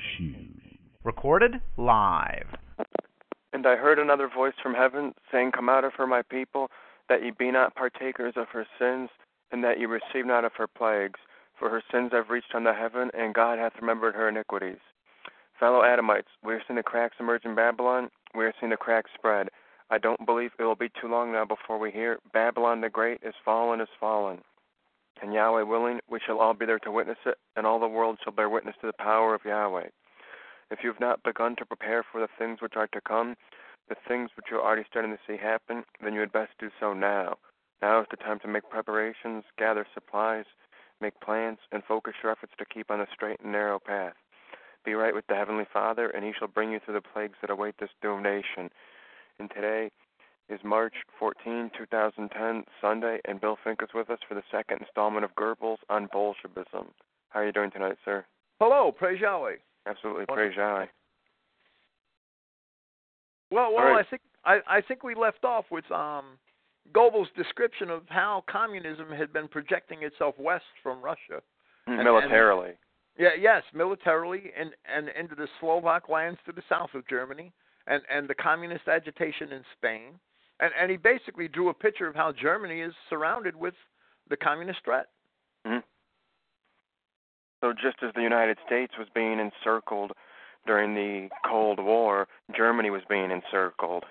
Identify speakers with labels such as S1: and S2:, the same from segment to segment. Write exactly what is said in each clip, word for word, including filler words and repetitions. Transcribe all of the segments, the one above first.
S1: Recorded live.
S2: And I heard another voice from heaven, saying, Come out of her, my people, that ye be not partakers of her sins, and that ye receive not of her plagues. For her sins have reached unto heaven, and God hath remembered her iniquities. Fellow Adamites, we are seeing the cracks emerge in Babylon. We are seeing the cracks spread. I don't believe it will be too long now before we hear, Babylon the Great is fallen, is fallen. And Yahweh willing, we shall all be there to witness it, and all the world shall bear witness to the power of Yahweh. If you have not begun to prepare for the things which are to come, the things which you are already starting to see happen, then you had best do so now. Now is the time to make preparations, gather supplies, make plans, and focus your efforts to keep on the straight and narrow path. Be right with the Heavenly Father, and He shall bring you through the plagues that await this doomed nation. And today is March fourteenth, twenty ten, Sunday, and Bill Fink is with us for the second installment of Goebbels on Bolshevism. How are you doing tonight, sir?
S3: Hello, praise Yahweh.
S2: Absolutely, praise Yahweh.
S3: Well, well,
S2: right.
S3: I think I, I think we left off with um, Goebbels' description of how communism had been projecting itself west from Russia,
S2: and, militarily.
S3: And, yeah, yes, militarily, and and into the Slovak lands to the south of Germany, and and the communist agitation in Spain, and and he basically drew a picture of how Germany is surrounded with the communist threat.
S2: Mm-hmm. So just as the United States was being encircled during the Cold War, Germany was being encircled.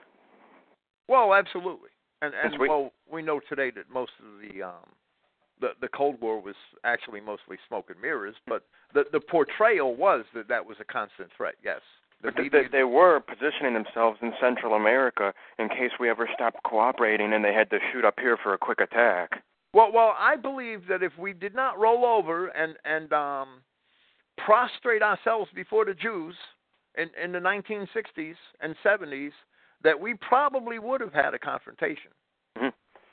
S3: Well, absolutely. And, and
S2: we,
S3: well, we know today that most of the, um, the the Cold War was actually mostly smoke and mirrors, but the, the portrayal was that that was a constant threat, yes. The
S2: but they, they were positioning themselves in Central America in case we ever stopped cooperating and they had to shoot up here for a quick attack.
S3: Well, well, I believe that if we did not roll over and and um, prostrate ourselves before the Jews in, in the nineteen sixties and seventies, that we probably would have had a confrontation.
S2: Mm-hmm.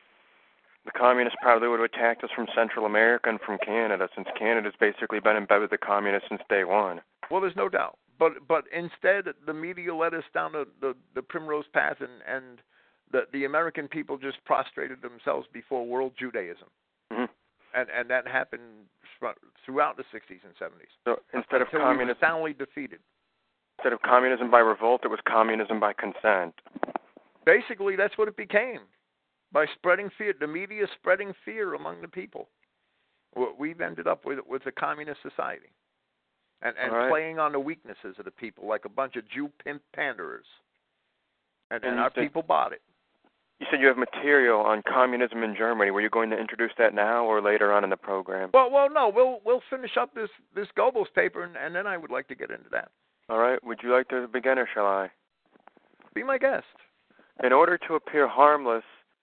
S2: The communists probably would have attacked us from Central America and from Canada, since Canada's basically been in bed with the communists since day one.
S3: Well, there's no doubt. But but instead, the media led us down the, the, the primrose path, and, and the, the American people just prostrated themselves before world Judaism.
S2: Mm-hmm.
S3: And and that happened throughout the sixties and seventies.
S2: So instead of
S3: Until
S2: communism,
S3: we were soundly defeated.
S2: Instead of communism by revolt, it was communism by consent.
S3: Basically, that's what it became. By spreading fear, the media spreading fear among the people. We've ended up with with a communist society, and and
S2: right.
S3: playing on the weaknesses of the people like a bunch of Jew pimp panderers. And, and, and our
S2: said,
S3: people bought it.
S2: You said you have material on communism in Germany. Were you going to introduce that now or later on in the program?
S3: Well, well, no. We'll we'll finish up this this Goebbels paper, and, and then I would like to get into that.
S2: All right. Would you like to begin, or shall I?
S3: Be my guest.
S2: In order to appear harmless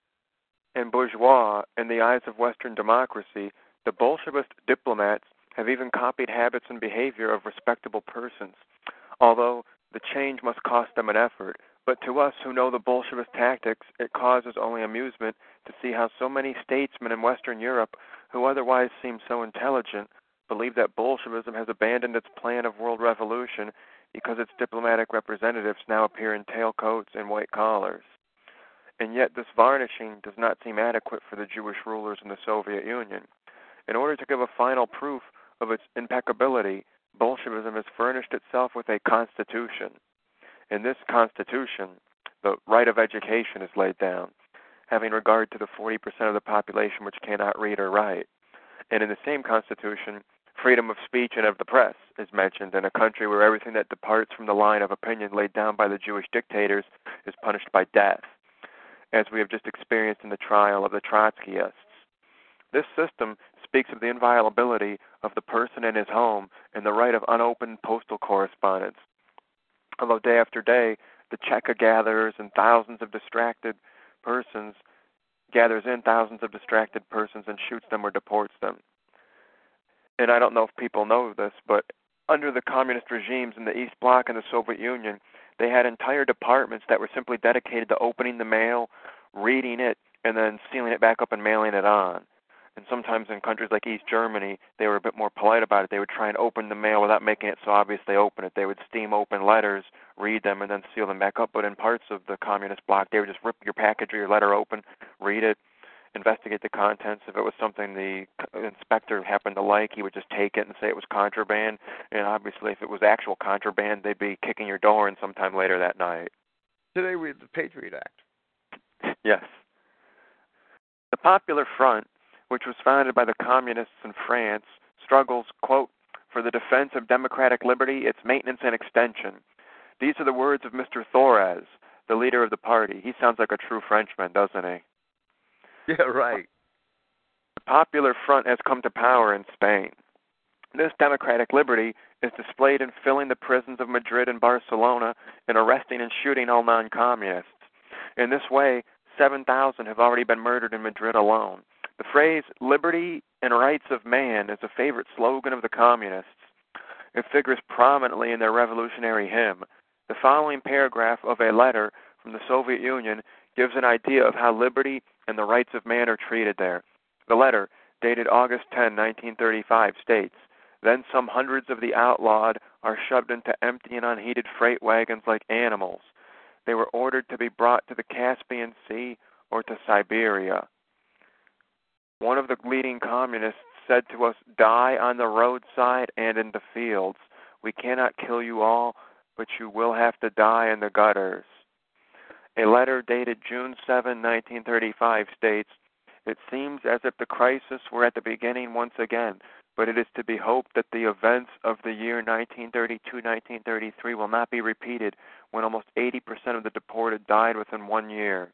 S2: and bourgeois in the eyes of Western democracy, the Bolshevist diplomats have even copied habits and behavior of respectable persons, although the change must cost them an effort. But to us who know the Bolshevist tactics, it causes only amusement to see how so many statesmen in Western Europe, who otherwise seem so intelligent, believe that Bolshevism has abandoned its plan of world revolution because its diplomatic representatives now appear in tailcoats and white collars. And yet this varnishing does not seem adequate for the Jewish rulers in the Soviet Union. In order to give a final proof of its impeccability, Bolshevism has furnished itself with a constitution. In this constitution, the right of education is laid down, having regard to the forty percent of the population which cannot read or write. And in the same constitution, freedom of speech and of the press is mentioned in a country where everything that departs from the line of opinion laid down by the Jewish dictators is punished by death, as we have just experienced in the trial of the Trotskyists. This system speaks of the inviolability of the person in his home and the right of unopened postal correspondence. Although day after day, the Cheka gathers and thousands of distracted persons, gathers in thousands of distracted persons and shoots them or deports them. And I don't know if people know this, but under the communist regimes in the East Bloc and the Soviet Union, they had entire departments that were simply dedicated to opening the mail, reading it, and then sealing it back up and mailing it on. And sometimes in countries like East Germany, they were a bit more polite about it. They would try and open the mail without making it so obvious they open it. They would steam open letters, read them, and then seal them back up. But in parts of the communist bloc, they would just rip your package or your letter open, read it, investigate the contents. If it was something the inspector happened to like, he would just take it and say it was contraband. And obviously, if it was actual contraband, they'd be kicking your door in sometime later that night.
S3: Today we have the Patriot Act.
S2: Yes. The Popular Front, which was founded by the communists in France, struggles, quote, for the defense of democratic liberty, its maintenance and extension. These are the words of Mister Thorez, the leader of the party. He sounds like a true Frenchman, doesn't he?
S3: Yeah, right.
S2: The Popular Front has come to power in Spain. This democratic liberty is displayed in filling the prisons of Madrid and Barcelona and arresting and shooting all non-communists. In this way, seven thousand have already been murdered in Madrid alone. The phrase, liberty and rights of man, is a favorite slogan of the communists. It figures prominently in their revolutionary hymn. The following paragraph of a letter from the Soviet Union gives an idea of how liberty and the rights of man are treated there. The letter, dated August tenth, nineteen thirty-five, states, "Then some hundreds of the outlawed are shoved into empty and unheated freight wagons like animals. They were ordered to be brought to the Caspian Sea or to Siberia." One of the leading communists said to us, "Die on the roadside and in the fields. We cannot kill you all, but you will have to die in the gutters." A letter dated June seventh, nineteen thirty-five states, "It seems as if the crisis were at the beginning once again, but it is to be hoped that the events of the year nineteen thirty-two nineteen thirty-three will not be repeated, when almost eighty percent of the deported died within one year."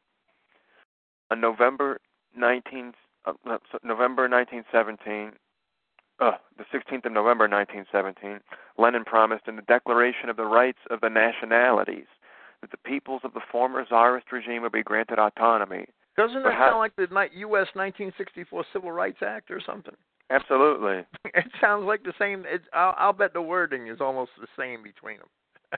S2: On November nineteenth, uh, November nineteen seventeen, uh, the sixteenth of November nineteen seventeen, Lenin promised in the Declaration of the Rights of the Nationalities that the peoples of the former Tsarist regime would be granted autonomy.
S3: Doesn't
S2: But
S3: that
S2: how-
S3: sound like the U S nineteen sixty-four Civil Rights Act or something?
S2: Absolutely.
S3: It sounds like the same. It's, I'll, I'll bet the wording is almost the same between them.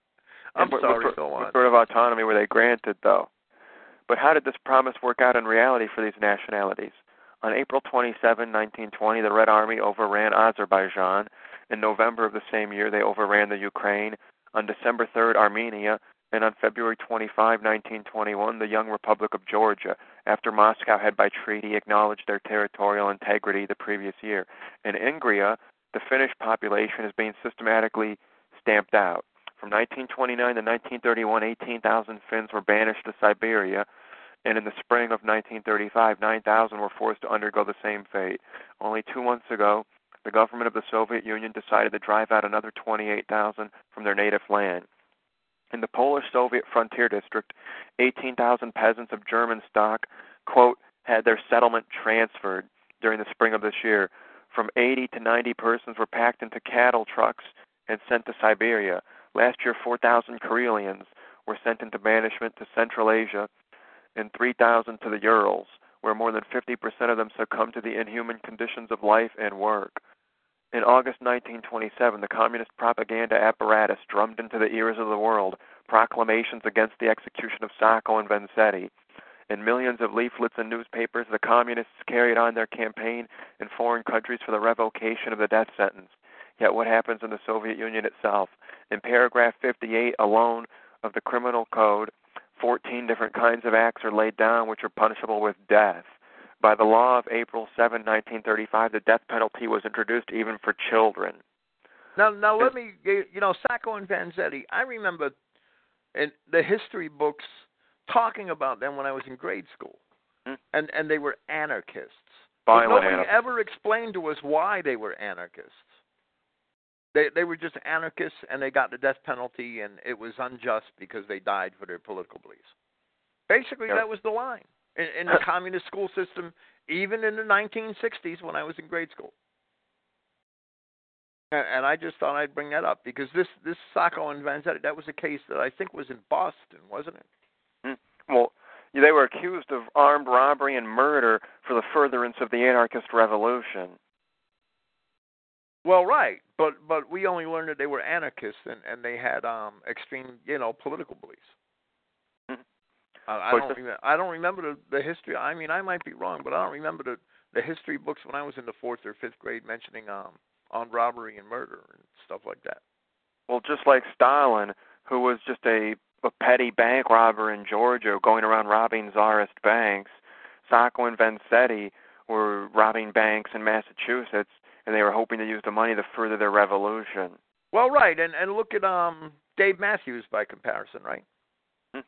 S3: I'm
S2: what,
S3: sorry,
S2: what,
S3: go on.
S2: What sort of autonomy were they granted, though? But how did this promise work out in reality for these nationalities? On April twenty-seventh, nineteen twenty, the Red Army overran Azerbaijan. In November of the same year, they overran the Ukraine. On December third, Armenia. And on February twenty-fifth, nineteen twenty-one, the young Republic of Georgia, after Moscow had by treaty acknowledged their territorial integrity the previous year. In Ingria, the Finnish population is being systematically stamped out. From nineteen twenty-nine to nineteen thirty-one, eighteen thousand Finns were banished to Siberia, and in the spring of nineteen thirty-five, nine thousand were forced to undergo the same fate. Only two months ago, the government of the Soviet Union decided to drive out another twenty-eight thousand from their native land. In the Polish Soviet frontier district, eighteen thousand peasants of German stock, quote, had their settlement transferred during the spring of this year. From eighty to ninety persons were packed into cattle trucks and sent to Siberia. Last year, four thousand Karelians were sent into banishment to Central Asia and three thousand to the Urals, where more than fifty percent of them succumbed to the inhuman conditions of life and work. In August nineteen twenty-seven, the communist propaganda apparatus drummed into the ears of the world proclamations against the execution of Sacco and Vanzetti. In millions of leaflets and newspapers, the communists carried on their campaign in foreign countries for the revocation of the death sentence. Yet what happens in the Soviet Union itself? In paragraph fifty-eight alone of the Criminal Code, fourteen different kinds of acts are laid down which are punishable with death. By the law of April seventh, nineteen thirty-five, the death penalty was introduced even for children.
S3: Now, now let me, you know, Sacco and Vanzetti, I remember in the history books talking about them when I was in grade school,
S2: hmm?
S3: and, and they were anarchists.
S2: Violent
S3: but nobody
S2: anarchists.
S3: ever explained to us why they were anarchists. They they were just anarchists, and they got the death penalty, and it was unjust because they died for their political beliefs. Basically,
S2: Yep.
S3: that was the line in, in the communist school system, even in the nineteen sixties when I was in grade school. And, and I just thought I'd bring that up because this, this Sacco and Vanzetti, that was a case that I think was in Boston, wasn't it?
S2: Hmm. Well, they were accused of armed robbery and murder for the furtherance of the anarchist revolution.
S3: Well, right, but but we only learned that they were anarchists and, and they had um extreme, you know, political beliefs.
S2: Mm-hmm.
S3: I, I don't remember. I don't remember the, the history. I mean, I might be wrong, but I don't remember the, the history books when I was in the fourth or fifth grade mentioning um on robbery and murder and stuff like that.
S2: Well, just like Stalin, who was just a, a petty bank robber in Georgia going around robbing Tsarist banks, Sacco and Vanzetti were robbing banks in Massachusetts, and they were hoping to use the money to further their revolution.
S3: Well, right, and and look at um Dave Matthews by comparison, right?
S2: Hmm.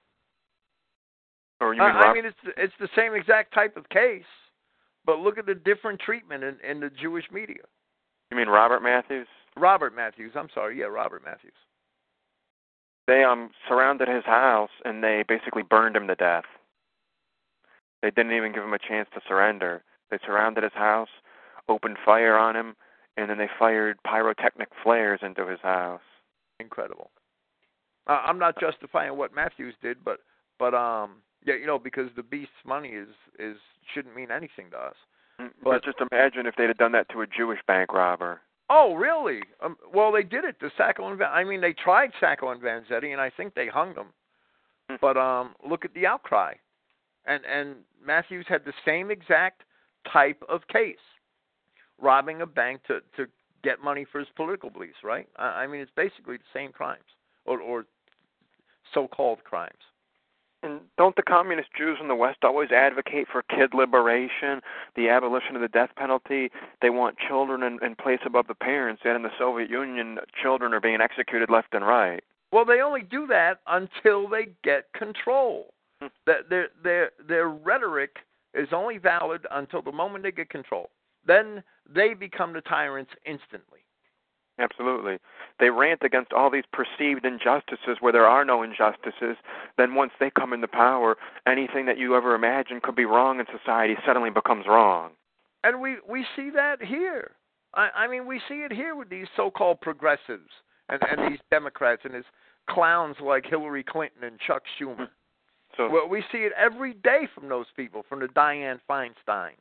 S2: Or you
S3: uh,
S2: mean
S3: I
S2: Rob-
S3: mean, it's it's the same exact type of case, but look at the different treatment in, in the Jewish media.
S2: You mean Robert Matthews?
S3: Robert Matthews, I'm sorry, yeah, Robert Matthews.
S2: They um surrounded his house, and they basically burned him to death. They didn't even give him a chance to surrender. They surrounded his house, opened fire on him, and then they fired pyrotechnic flares into his house.
S3: Incredible. Uh, I'm not justifying what Matthews did, but but um yeah, you know, because the beast's money is is shouldn't mean anything to us.
S2: But,
S3: But
S2: just imagine if they'd have done that to a Jewish bank robber.
S3: oh, really? Um, well, they did it to Sacco and Van. I mean, they tried Sacco and Vanzetti, and I think they hung them.
S2: Hmm.
S3: But um, look at the outcry, and and Matthews had the same exact type of case, robbing a bank to to get money for his political beliefs. Right? I, I mean, it's basically the same crimes, or or so-called crimes.
S2: And don't the communist Jews in the West always advocate for kid liberation, the abolition of the death penalty? They want children in, in place above the parents. Yet in the Soviet Union, children are being executed left and right.
S3: Well, they only do that until they get control.
S2: Hmm.
S3: That their their their rhetoric is only valid until the moment they get control. Then they become the tyrants instantly.
S2: Absolutely. They rant against all these perceived injustices where there are no injustices. Then once they come into power, anything that you ever imagined could be wrong in society suddenly becomes wrong.
S3: And we, we see that here. I, I mean, we see it here with these so-called progressives and, and these Democrats and these clowns like Hillary Clinton and Chuck Schumer.
S2: So
S3: Well, we see it every day from those people, from the Dianne Feinsteins.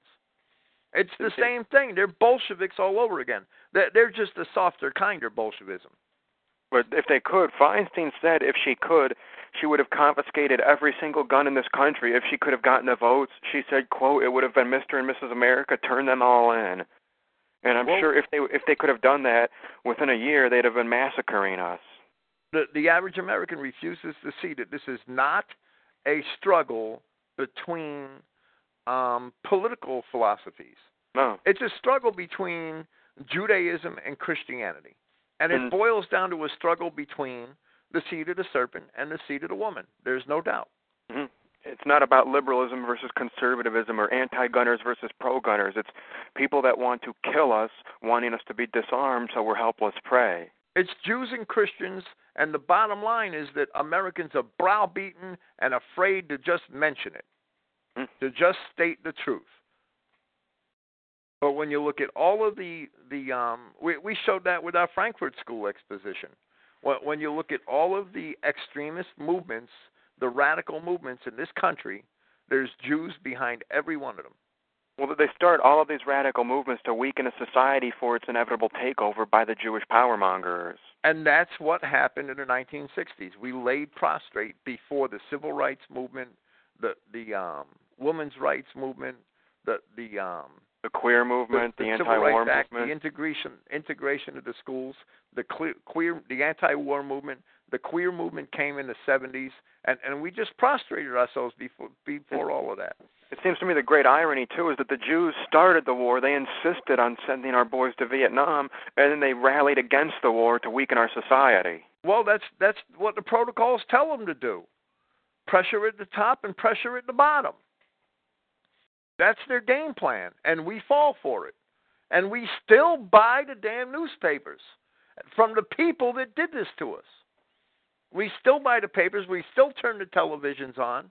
S3: It's the same thing. They're Bolsheviks all over again. They're, they're just a softer kind of Bolshevism.
S2: But if they could, Feinstein said if she could, she would have confiscated every single gun in this country. If she could have gotten the votes, she said, quote, it would have been Mister and Missus America, turn them all in. And I'm
S3: Well,
S2: sure if they if they could have done that, within a year, they'd have been massacring us.
S3: The, the average American refuses to see that this is not a struggle between um, political philosophies.
S2: No.
S3: It's a struggle between Judaism and Christianity. And it
S2: Mm.
S3: boils down to a struggle between the seed of the serpent and the seed of the woman. There's no doubt.
S2: Mm-hmm. It's not about liberalism versus conservatism or anti-gunners versus pro-gunners. It's people that want to kill us, wanting us to be disarmed so we're helpless prey.
S3: It's Jews and Christians, and the bottom line is that Americans are browbeaten and afraid to just mention it,
S2: Mm.
S3: to just state the truth. But when you look at all of the, the um, we, we showed that with our Frankfurt School exposition. When, when you look at all of the extremist movements, the radical movements in this country, there's Jews behind every one of them.
S2: Well, they start all of these radical movements to weaken a society for its inevitable takeover by the Jewish powermongers.
S3: And that's what happened in the nineteen sixties. We laid prostrate before the civil rights movement, the the um, women's rights movement, the the um,
S2: The queer movement, the,
S3: the,
S2: the
S3: Civil
S2: anti-war
S3: Rights Act,
S2: movement.
S3: the integration integration of the schools, the queer, queer the anti-war movement, the queer movement came in the seventies, and, and we just prostrated ourselves before before all of that.
S2: It seems to me the great irony, too, is that the Jews started the war. They insisted on sending our boys to Vietnam, and then they rallied against the war to weaken our society.
S3: Well, that's that's what the protocols tell them to do. Pressure at the top and pressure at the bottom. That's their game plan, and we fall for it. And we still buy the damn newspapers from the people that did this to us. We still buy the papers. We still turn the televisions on.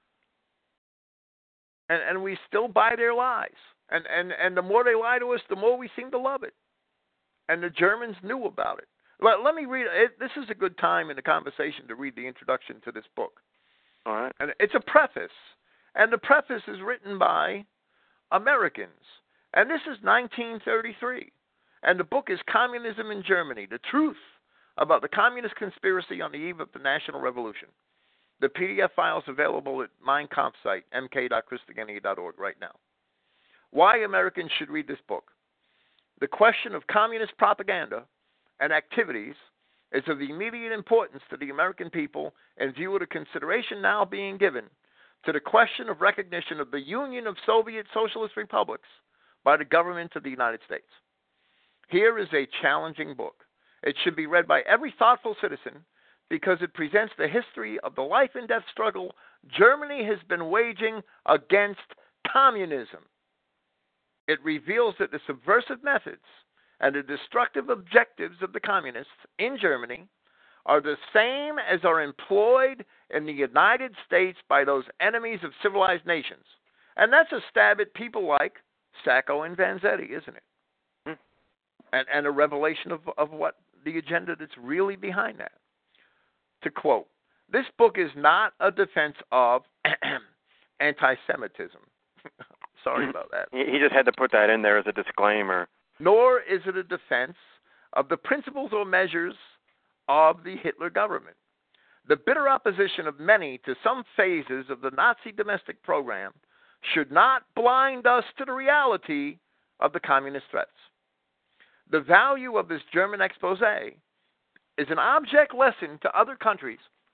S3: And, and we still buy their lies. And, and, and the more they lie to us, the more we seem to love it. And the Germans knew about it. Let, let me read it. This is a good time in the conversation to read the introduction to this book.
S2: All right.
S3: And it's a preface. And the preface is written by Americans. And this is nineteen thirty-three. And the book is Communism in Germany, the truth about the communist conspiracy on the eve of the National Revolution. The P D F file is available at Mein Kampf site, m k dot christogenea dot org right now. Why Americans should read this book. The question of communist propaganda and activities is of immediate importance to the American people in view of the consideration now being given to the question of recognition of the Union of Soviet Socialist Republics by the government of the United States. Here is a challenging book. It should be read by every thoughtful citizen because it presents the history of the life and death struggle Germany has been waging against communism. It reveals that the subversive methods and the destructive objectives of the communists in Germany are the same as are employed in the United States by those enemies of civilized nations. And that's a stab at people like Sacco and Vanzetti, isn't it?
S2: Hmm.
S3: And, and a revelation of, of what the agenda that's really behind that. To quote, this book is not a defense of anti-Semitism. Sorry about that.
S2: He just had to put that in there as a disclaimer.
S3: Nor is it a defense of the principles or measures of the Hitler government. The bitter opposition of many to some phases of the Nazi domestic program should not blind us to the reality of the communist threats. The value of this German expose is an object lesson to other countries,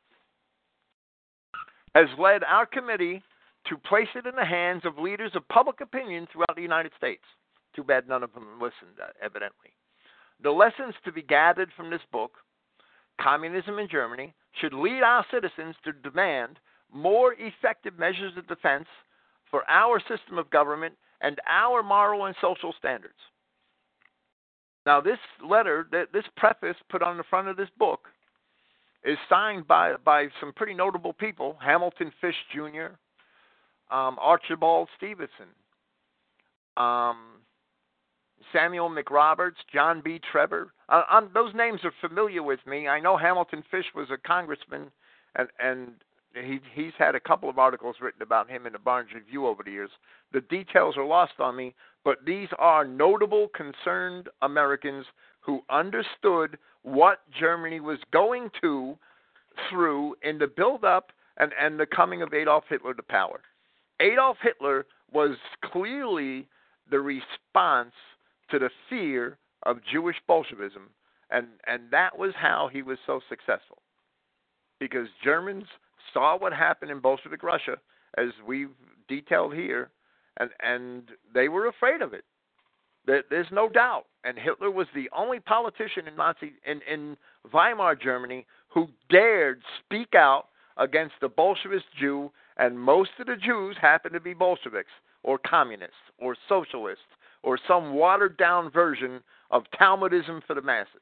S3: has led our committee to place it in the hands of leaders of public opinion throughout the United States. Too bad none of them listened, uh, evidently. The lessons to be gathered from this book, Communism in Germany, should lead our citizens to demand more effective measures of defense for our system of government and our moral and social standards. Now, this letter, this preface put on the front of this book, is signed by, by some pretty notable people, Hamilton Fish Junior, um, Archibald Stevenson, um, Samuel McRoberts, John B. Trevor. Uh, um, those names are familiar with me. I know Hamilton Fish was a congressman, and, and he, he's had a couple of articles written about him in the Barnes Review over the years. The details are lost on me, but these are notable, concerned Americans who understood what Germany was going to through in the build-up and, and the coming of Adolf Hitler to power. Adolf Hitler was clearly the response to the fear of Jewish Bolshevism, and, and that was how he was so successful. Because Germans saw what happened in Bolshevik Russia, as we've detailed here, and, and they were afraid of it. There's no doubt. And Hitler was the only politician in Nazi in, in Weimar Germany who dared speak out against the Bolshevist Jew, and most of the Jews happened to be Bolsheviks or communists or socialists or some watered-down version of Talmudism for the masses.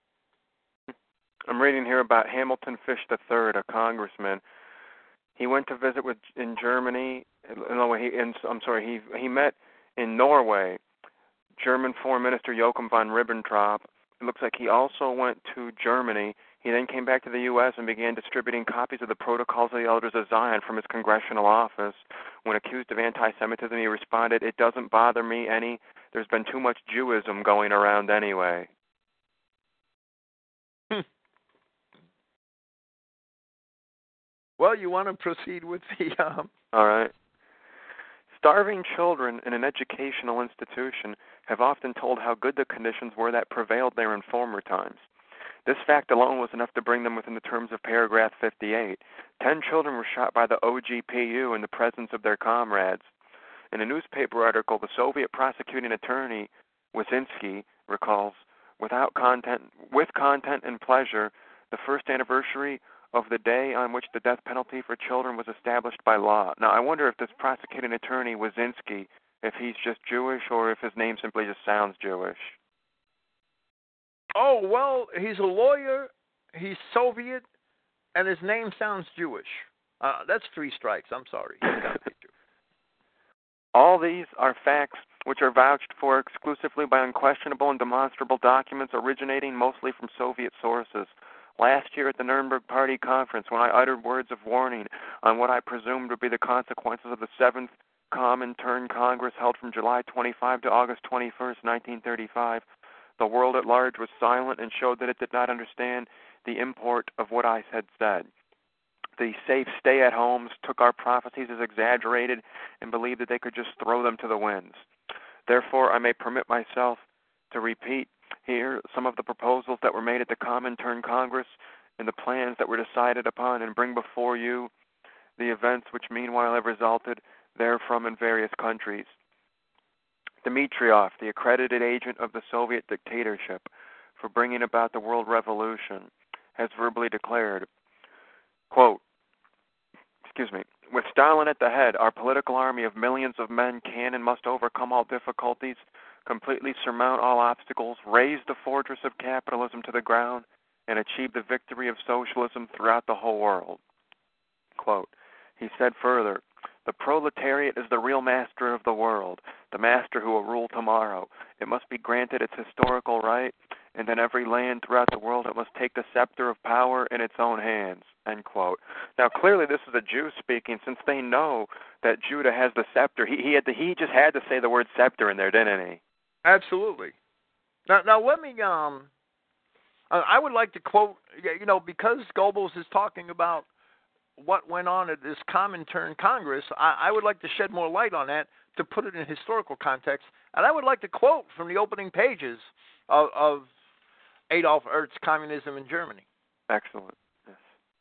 S2: I'm reading here about Hamilton Fish the Third, a congressman. He went to visit with in Germany. No, he, in, I'm sorry. He he met in Norway German Foreign Minister Joachim von Ribbentrop. It looks like he also went to Germany. He then came back to the U S and began distributing copies of the Protocols of the Elders of Zion from his congressional office. When accused of anti-Semitism, he responded, "It doesn't bother me any. There's been too much Jewism going around anyway."
S3: Well, you want to proceed with the... Um...
S2: All right. Starving children in an educational institution have often told how good the conditions were that prevailed there in former times. This fact alone was enough to bring them within the terms of paragraph fifty-eight. Ten children were shot by the O G P U in the presence of their comrades. In a newspaper article, the Soviet prosecuting attorney, Wyszynski, recalls, without content, with content and pleasure, the first anniversary of the day on which the death penalty for children was established by law. Now, I wonder if this prosecuting attorney, Wyszynski, if he's just Jewish or if his name simply just sounds Jewish.
S3: Oh, well, he's a lawyer, he's Soviet, and his name sounds Jewish. Uh, that's three strikes. I'm sorry.
S2: All these are facts which are vouched for exclusively by unquestionable and demonstrable documents originating mostly from Soviet sources. Last year at the Nuremberg Party Conference, when I uttered words of warning on what I presumed would be the consequences of the seventh Comintern Congress held from July twenty-fifth to August twenty-first, nineteen thirty-five, the world at large was silent and showed that it did not understand the import of what I had said. The safe stay-at-homes took our prophecies as exaggerated and believed that they could just throw them to the winds. Therefore, I may permit myself to repeat here some of the proposals that were made at the Comintern Congress and the plans that were decided upon and bring before you the events which meanwhile have resulted therefrom in various countries. Dmitriev, the accredited agent of the Soviet dictatorship for bringing about the world revolution, has verbally declared, quote, excuse me, with Stalin at the head, our political army of millions of men can and must overcome all difficulties, completely surmount all obstacles, raise the fortress of capitalism to the ground, and achieve the victory of socialism throughout the whole world. Quote, he said further, the proletariat is the real master of the world, the master who will rule tomorrow. It must be granted its historical right, and in every land throughout the world it must take the scepter of power in its own hands, end quote. Now, clearly this is a Jew speaking, since they know that Judah has the scepter. He, he, had to, he just had to say the word scepter in there, didn't he?
S3: Absolutely. Now, now let me, um, I would like to quote, you know, because Goebbels is talking about what went on at this Comintern Congress, I, I would like to shed more light on that to put it in historical context. And I would like to quote from the opening pages of, of Adolf Ertz's Communism in Germany.
S2: Excellent. Yes.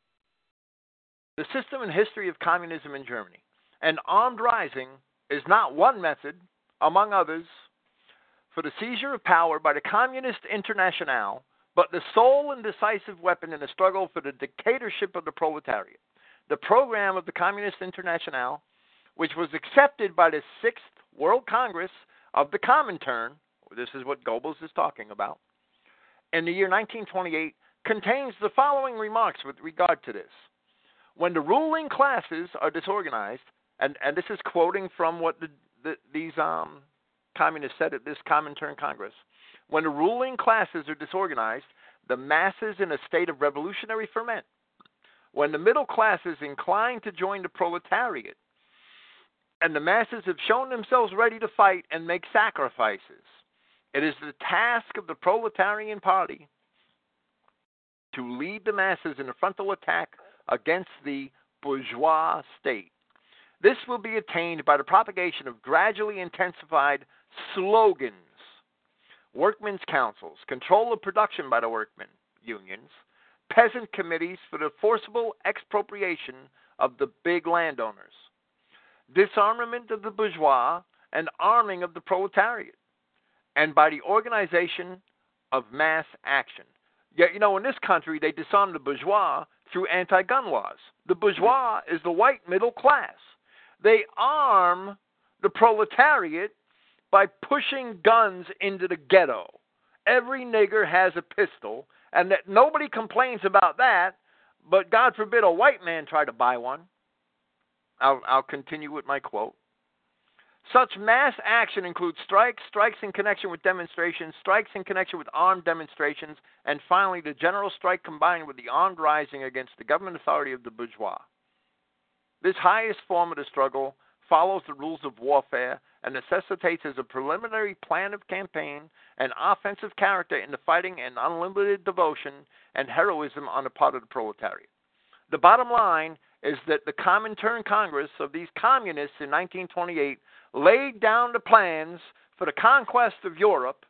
S3: The system and history of communism in Germany. An armed rising is not one method, among others, for the seizure of power by the Communist Internationale, but the sole and decisive weapon in the struggle for the dictatorship of the proletariat. The program of the Communist Internationale, which was accepted by the Sixth World Congress of the Comintern, this is what Goebbels is talking about, in the year nineteen twenty-eight, contains the following remarks with regard to this. When the ruling classes are disorganized, and, and this is quoting from what the, the, these um, communists said at this Comintern Congress, when the ruling classes are disorganized, the masses in a state of revolutionary ferment, when the middle classes incline to join the proletariat, and the masses have shown themselves ready to fight and make sacrifices, it is the task of the proletarian party to lead the masses in a frontal attack against the bourgeois state. This will be attained by the propagation of gradually intensified slogans, workmen's councils, control of production by the workmen unions, peasant committees for the forcible expropriation of the big landowners, disarmament of the bourgeois and arming of the proletariat, and by the organization of mass action. Yet, you know, in this country, they disarm the bourgeois through anti-gun laws. The bourgeois is the white middle class. They arm the proletariat by pushing guns into the ghetto. Every nigger has a pistol, and that nobody complains about that, but God forbid a white man try to buy one. I'll, I'll continue with my quote. Such mass action includes strikes, strikes in connection with demonstrations, strikes in connection with armed demonstrations, and finally the general strike combined with the armed rising against the government authority of the bourgeois. This highest form of the struggle follows the rules of warfare and necessitates as a preliminary plan of campaign an offensive character in the fighting and unlimited devotion and heroism on the part of the proletariat. The bottom line is that the Comintern Congress of these communists in nineteen twenty-eight laid down the plans for the conquest of Europe,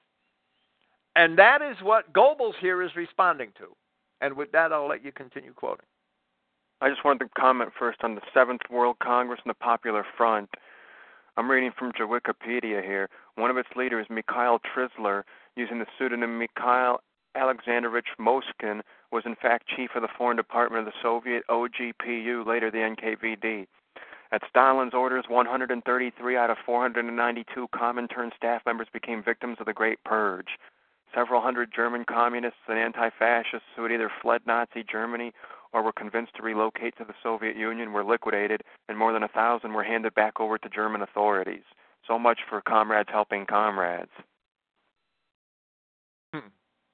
S3: and that is what Goebbels here is responding to. And with that, I'll let you continue quoting.
S2: I just wanted to comment first on the Seventh World Congress and the Popular Front. I'm reading from Wikipedia here. One of its leaders, Mikhail Trizler, using the pseudonym Mikhail Alexandrovich Moskvin, was in fact chief of the Foreign Department of the Soviet O G P U, later the N K V D. At Stalin's orders, one hundred thirty-three out of four hundred ninety-two Comintern staff members became victims of the Great Purge. Several hundred German communists and anti-fascists who had either fled Nazi Germany or were convinced to relocate to the Soviet Union were liquidated, and more than a thousand were handed back over to German authorities. So much for comrades helping comrades.
S3: Hmm.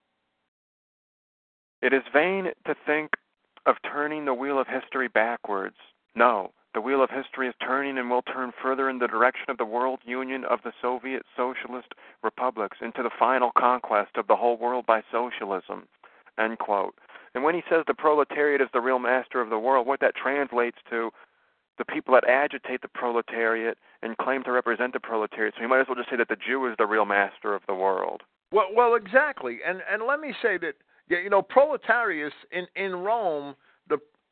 S2: It is vain to think of turning the wheel of history backwards. No, the wheel of history is turning and will turn further in the direction of the world union of the Soviet Socialist republics, into the final conquest of the whole world by socialism. End quote. And when he says the proletariat is the real master of the world, what that translates to, the people that agitate the proletariat and claim to represent the proletariat. So you might as well just say that the Jew is the real master of the world.
S3: Well, well, exactly. And and let me say that, you know, proletarius in, in Rome, the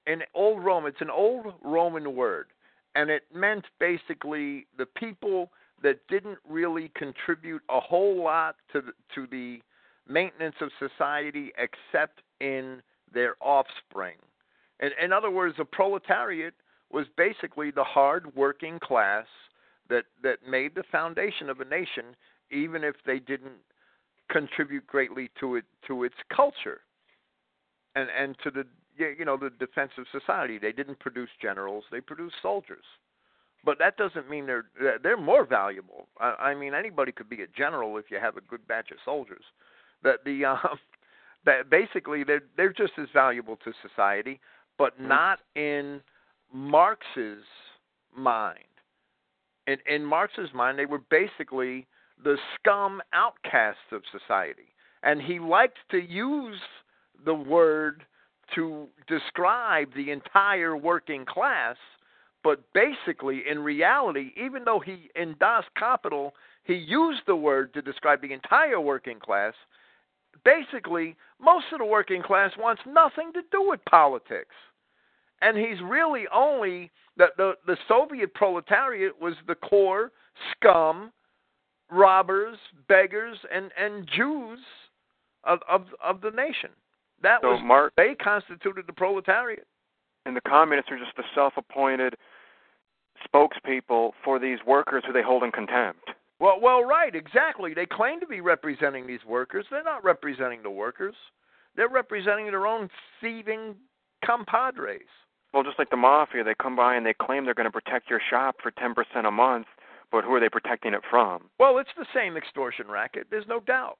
S3: in old Rome, it's an old Roman word, and it meant basically the people that didn't really contribute a whole lot to the, to the maintenance of society except in their offspring. In, in other words, the proletariat was basically the hard-working class that, that made the foundation of a nation, even if they didn't contribute greatly to it to its culture and and to the you know the defense of society. They didn't produce generals; they produced soldiers. But that doesn't mean they're they're more valuable. I, I mean, anybody could be a general if you have a good batch of soldiers. That the um, that basically they're they're just as valuable to society, but not in Marx's mind. In in Marx's mind, they were basically the scum outcasts of society. And he liked to use the word to describe the entire working class, but basically, in reality, even though he, in Das Kapital, he used the word to describe the entire working class, basically, most of the working class wants nothing to do with politics. And he's really only, the, the, the Soviet proletariat was the core scum, robbers, beggars, and, and Jews of, of of the nation. That
S2: so
S3: was
S2: Mark,
S3: they constituted the proletariat.
S2: And the communists are just the self-appointed spokespeople for these workers who they hold in contempt.
S3: Well, well, right, exactly. They claim to be representing these workers. They're not representing the workers. They're representing their own thieving compadres.
S2: Well, just like the mafia, they come by and they claim they're going to protect your shop for ten percent a month. But who are they protecting it from?
S3: Well, it's the same extortion racket. There's no doubt.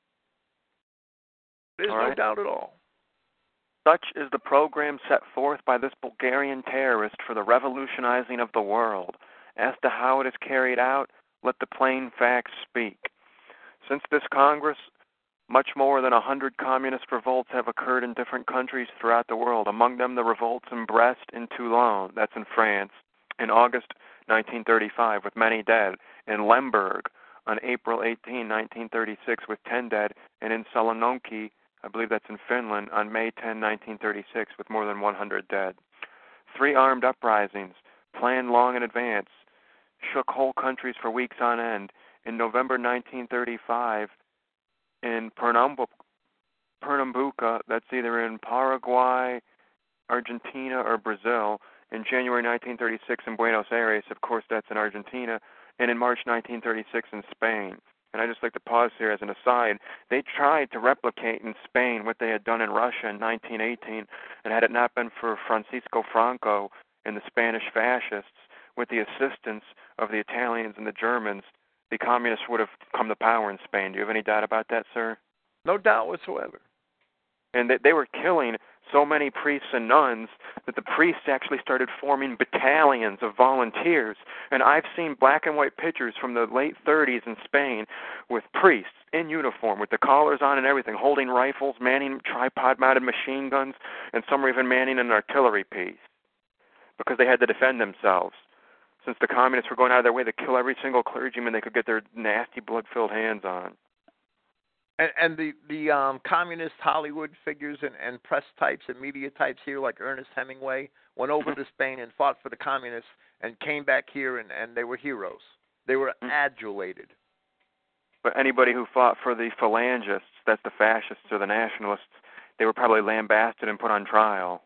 S3: There's
S2: all
S3: no
S2: right.
S3: doubt at all.
S2: Such is the program set forth by this Bulgarian terrorist for the revolutionizing of the world. As to how it is carried out, let the plain facts speak. Since this Congress, much more than a hundred communist revolts have occurred in different countries throughout the world, among them the revolts in Brest and Toulon, that's in France, in August nineteen thirty-five, with many dead, in Lemberg on April eighteenth, nineteen thirty-six, with ten dead, and in Saloniki, I believe that's in Finland, on May tenth, nineteen thirty-six, with more than one hundred dead. Three armed uprisings, planned long in advance, shook whole countries for weeks on end. In November nineteen thirty-five, in Pernambuco, Pernambuco, that's either in Paraguay, Argentina, or Brazil. In January nineteen thirty-six in Buenos Aires, of course that's in Argentina, and in March nineteen thirty-six in Spain. And I just like to pause here as an aside. They tried to replicate in Spain what they had done in Russia in nineteen eighteen, and had it not been for Francisco Franco and the Spanish fascists, with the assistance of the Italians and the Germans, the communists would have come to power in Spain. Do you have any doubt about that, sir?
S3: No doubt whatsoever.
S2: And they, they were killing so many priests and nuns that the priests actually started forming battalions of volunteers. And I've seen black and white pictures from the late thirties in Spain with priests in uniform, with the collars on and everything, holding rifles, manning tripod-mounted machine guns, and some were even manning an artillery piece because they had to defend themselves, since the communists were going out of their way to kill every single clergyman they could get their nasty, blood-filled hands on.
S3: And, and the, the um, communist Hollywood figures and, and press types and media types here, like Ernest Hemingway, went over to Spain and fought for the communists and came back here, and, and they were heroes. They were adulated.
S2: But anybody who fought for the phalangists, that's the fascists or the nationalists, they were probably lambasted and put on trial.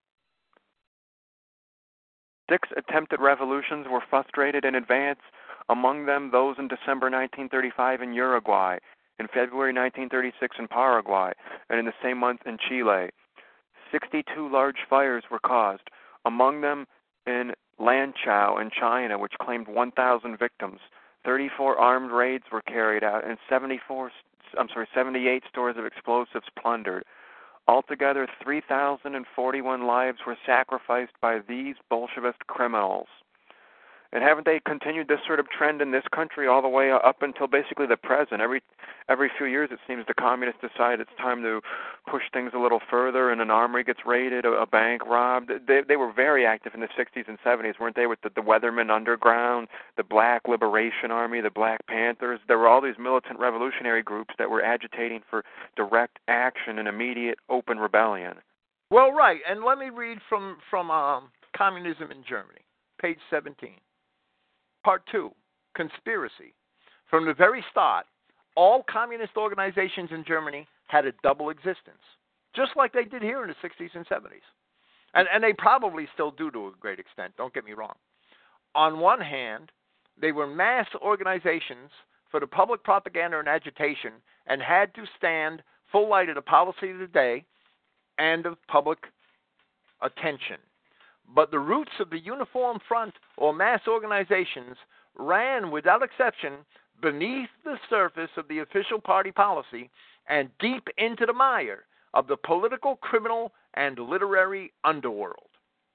S2: Six attempted revolutions were frustrated in advance, among them those in December nineteen thirty-five in Uruguay, in February nineteen thirty-six in Paraguay, and in the same month in Chile. sixty-two large fires were caused, among them in Lanzhou in China, which claimed one thousand victims. thirty-four armed raids were carried out, and seventy-four, I'm sorry, seventy-eight stores of explosives plundered. Altogether, three thousand forty-one lives were sacrificed by these Bolshevist criminals. And haven't they continued this sort of trend in this country all the way up until basically the present? Every every few years, it seems the communists decide it's time to push things a little further, and an armory gets raided, a, a bank robbed. They they were very active in the sixties and seventies, weren't they, with the, the Weathermen Underground, the Black Liberation Army, the Black Panthers? There were all these militant revolutionary groups that were agitating for direct action and immediate open rebellion.
S3: Well, right, and let me read from, from um, Communism in Germany, page seventeen. Part two, Conspiracy. From the very start, all communist organizations in Germany had a double existence, just like they did here in the sixties and seventies. And, and they probably still do to a great extent, don't get me wrong. On one hand, they were mass organizations for the public propaganda and agitation and had to stand full light of the policy of the day and of public attention. But the roots of the Uniform Front or mass organizations ran without exception beneath the surface of the official party policy and deep into the mire of the political, criminal, and literary underworld.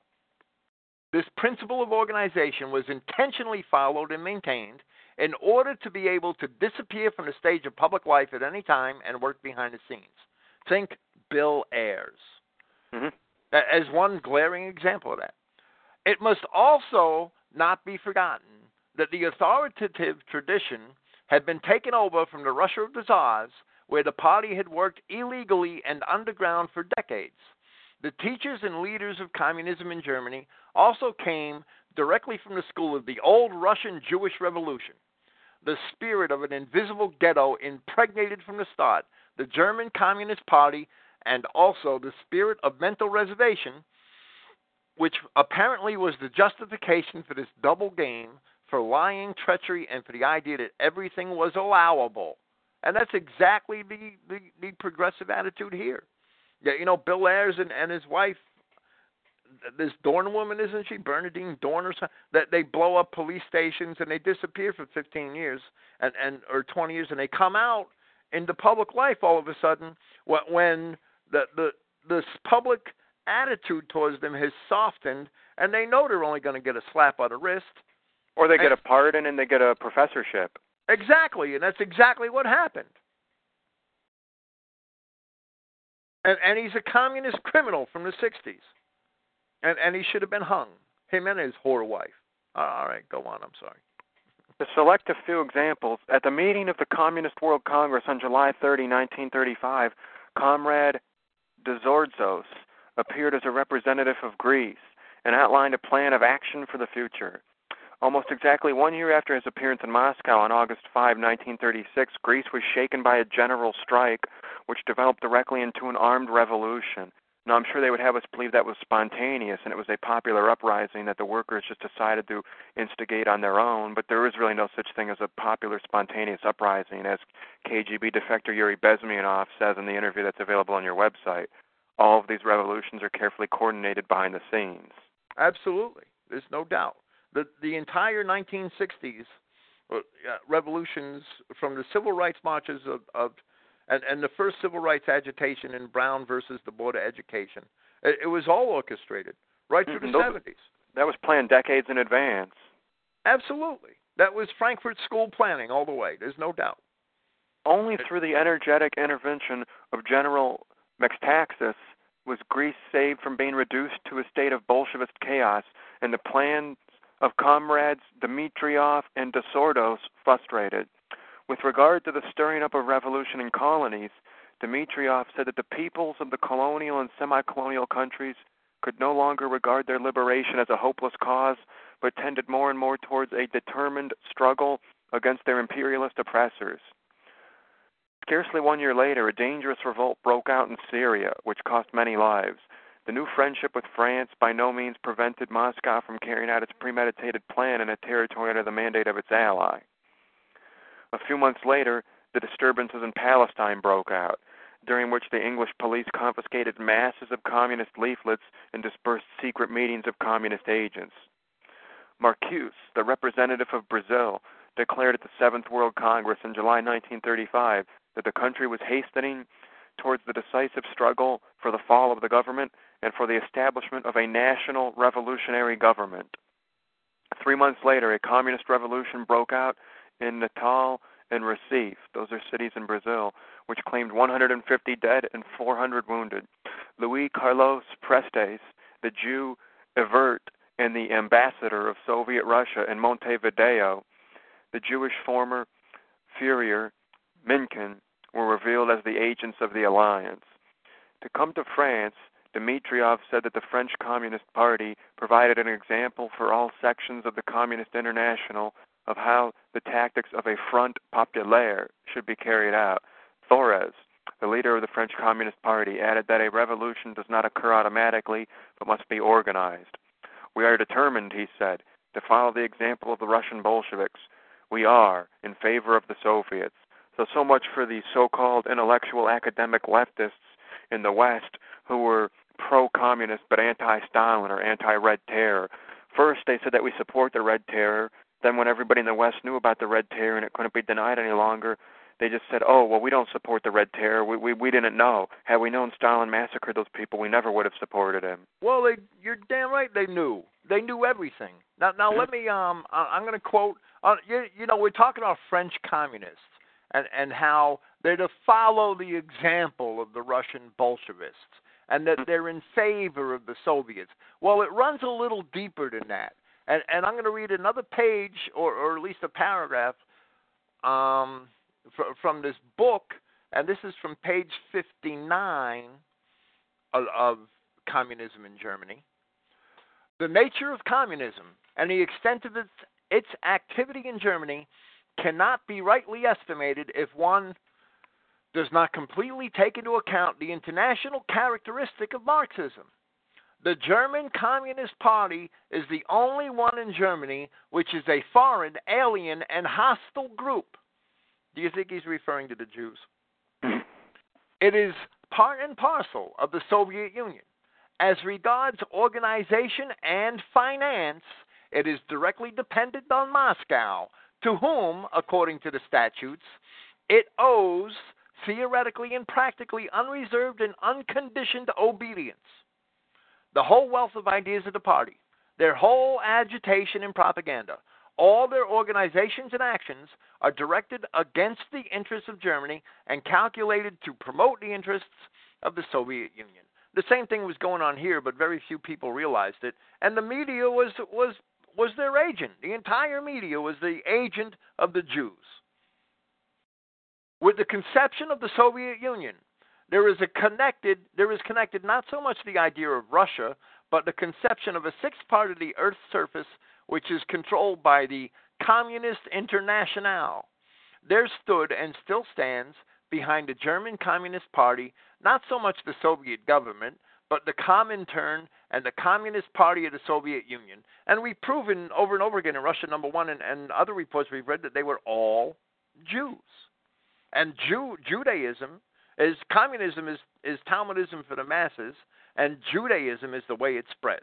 S3: This principle of organization was intentionally followed and maintained in order to be able to disappear from the stage of public life at any time and work behind the scenes. Think Bill Ayers
S2: Mm-hmm.
S3: as one glaring example of that. It must also not be forgotten that the authoritative tradition had been taken over from the Russia of the Tsars, where the party had worked illegally and underground for decades. The teachers and leaders of communism in Germany also came directly from the school of the old Russian Jewish Revolution. The spirit of an invisible ghetto impregnated from the start the German Communist Party, and also the spirit of mental reservation, which apparently was the justification for this double game, for lying, treachery, and for the idea that everything was allowable. And that's exactly the, the, the progressive attitude here. Yeah, you know, Bill Ayers and, and his wife, this Dorn woman, isn't she? Bernadine Dorn or something? That they blow up police stations and they disappear for fifteen years and, and or twenty years, and they come out into public life all of a sudden when the the this public attitude towards them has softened, and they know they're only going to get a slap on the wrist.
S2: Or they
S3: and,
S2: get a pardon and they get a professorship.
S3: Exactly, and that's exactly what happened. And, and he's a communist criminal from the sixties. And, and he should have been hung, him and his whore wife. All right, go on, I'm sorry.
S2: To select a few examples, at the meeting of the Communist World Congress on July thirtieth, nineteen thirty-five, Comrade Dezorzos appeared as a representative of Greece and outlined a plan of action for the future. Almost exactly one year after his appearance in Moscow on August fifth, nineteen thirty-six, Greece was shaken by a general strike which developed directly into an armed revolution. Now, I'm sure they would have us believe that was spontaneous and it was a popular uprising that the workers just decided to instigate on their own, but there is really no such thing as a popular spontaneous uprising, as K G B defector Yuri Bezmenov says in the interview that's available on your website. All of these revolutions are carefully coordinated behind the scenes.
S3: Absolutely. There's no doubt. The, the entire nineteen sixties uh, revolutions, from the civil rights marches of, of And, and the first civil rights agitation in Brown versus the Board of Education, it, it was all orchestrated right through
S2: Mm-hmm.
S3: the
S2: Those,
S3: seventies.
S2: That was planned decades in advance.
S3: Absolutely. That was Frankfurt School planning all the way. There's no doubt.
S2: Only through the energetic intervention of General Metaxas was Greece saved from being reduced to a state of Bolshevist chaos, and the plans of comrades Dmitriev and Desordos frustrated. With regard to the stirring up of revolution in colonies, Dmitriev said that the peoples of the colonial and semi-colonial countries could no longer regard their liberation as a hopeless cause, but tended more and more towards a determined struggle against their imperialist oppressors. Scarcely one year later, a dangerous revolt broke out in Syria, which cost many lives. The new friendship with France by no means prevented Moscow from carrying out its premeditated plan in a territory under the mandate of its ally. A few months later, the disturbances in Palestine broke out, during which the English police confiscated masses of communist leaflets and dispersed secret meetings of communist agents. Marcuse, the representative of Brazil, declared at the Seventh World Congress in July nineteen thirty-five that the country was hastening towards the decisive struggle for the fall of the government and for the establishment of a national revolutionary government. Three months later, a communist revolution broke out in Natal and Recife, those are cities in Brazil, which claimed one hundred fifty dead and four hundred wounded. Luis Carlos Prestes, the Jew Evert, and the ambassador of Soviet Russia in Montevideo, the Jewish former Führer Minkin, were revealed as the agents of the alliance. To come to France, Dmitriev said that the French Communist Party provided an example for all sections of the Communist International of how the tactics of a Front Populaire should be carried out. Thorez, the leader of the French Communist Party, added that a revolution does not occur automatically, but must be organized. We are determined, he said, to follow the example of the Russian Bolsheviks. We are in favor of the Soviets. So, so much for the so-called intellectual academic leftists in the West who were pro-communist but anti-Stalin or anti-Red Terror. First, they said that we support the Red Terror. Then when everybody in the West knew about the Red Terror and it couldn't be denied any longer, they just said, oh, well, we don't support the Red Terror. We, we we didn't know. Had we known Stalin massacred those people, we never would have supported him.
S3: Well, they, you're damn right they knew. They knew everything. Now, now let me, um, I'm going to quote, uh, you, you know, we're talking about French communists and, and how they're to follow the example of the Russian Bolsheviks and that they're in favor of the Soviets. Well, it runs a little deeper than that. And, and I'm going to read another page, or, or at least a paragraph, um, fr- from this book, and this is from page fifty-nine of, of Communism in Germany. The nature of communism and the extent of its, its activity in Germany cannot be rightly estimated if one does not completely take into account the international characteristic of Marxism. The German Communist Party is the only one in Germany which is a foreign, alien, and hostile group. Do you think he's referring to the Jews? It is part and parcel of the Soviet Union. As regards organization and finance, it is directly dependent on Moscow, to whom, according to the statutes, it owes theoretically and practically unreserved and unconditioned obedience. The whole wealth of ideas of the party, their whole agitation and propaganda, all their organizations and actions are directed against the interests of Germany and calculated to promote the interests of the Soviet Union. The same thing was going on here, but very few people realized it, and the media was was was their agent. The entire media was the agent of the Jews. With the conception of the Soviet Union, there is a connected, there is connected not so much the idea of Russia, but the conception of a sixth part of the Earth's surface, which is controlled by the Communist Internationale. There stood and still stands behind the German Communist Party, not so much the Soviet government, but the Comintern and the Communist Party of the Soviet Union. And we've proven over and over again in Russia Number One and, and other reports we've read that they were all Jews. And Jew, Judaism is, communism is, is Talmudism for the masses, and Judaism is the way it spreads.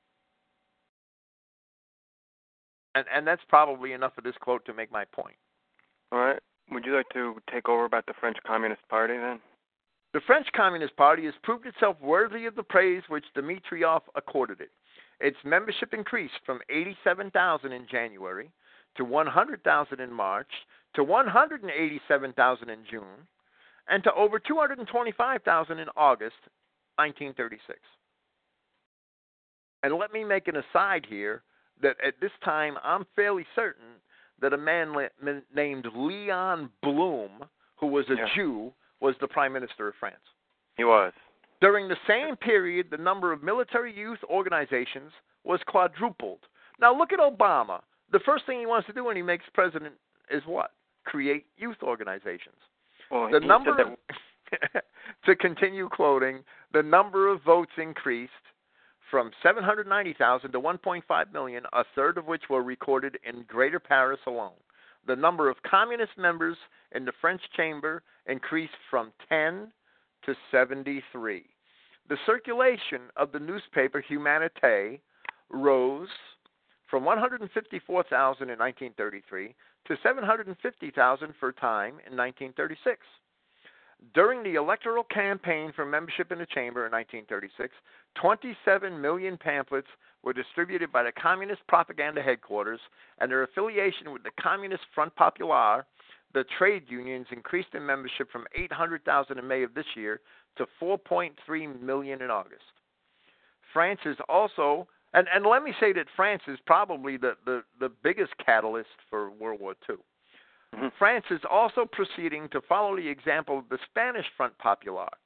S3: And, and that's probably enough of this quote to make my point.
S2: All right. Would you like to take over about the French Communist Party then?
S3: The French Communist Party has proved itself worthy of the praise which Dmitriev accorded it. Its membership increased from eighty-seven thousand in January to one hundred thousand in March to one hundred eighty-seven thousand in June and to over two hundred twenty-five thousand in August nineteen thirty-six. And let me make an aside here that at this time I'm fairly certain that a man le- named Leon Blum, who was a
S2: yeah.
S3: Jew, was the Prime Minister of France.
S2: He was.
S3: During the same period, the number of military youth organizations was quadrupled. Now look at Obama. The first thing he wants to do when he makes president is what? Create youth organizations.
S2: Well,
S3: the
S2: he
S3: number
S2: said that...
S3: to continue quoting, the number of votes increased from seven hundred ninety thousand to one point five million, a third of which were recorded in Greater Paris alone. The number of communist members in the French Chamber increased from ten to seventy-three. The circulation of the newspaper Humanité rose from one hundred fifty-four thousand in nineteen thirty-three to seven hundred fifty thousand for a time in nineteen thirty-six. During the electoral campaign for membership in the Chamber in nineteen thirty-six, twenty-seven million pamphlets were distributed by the Communist Propaganda Headquarters, and their affiliation with the Communist Front Populaire, the trade unions, increased in membership from eight hundred thousand in May of this year to four point three million in August. France is also, and, and let me say that France is probably the, the, the biggest catalyst for World War Two. France is also proceeding to follow the example of the Spanish Front Popular.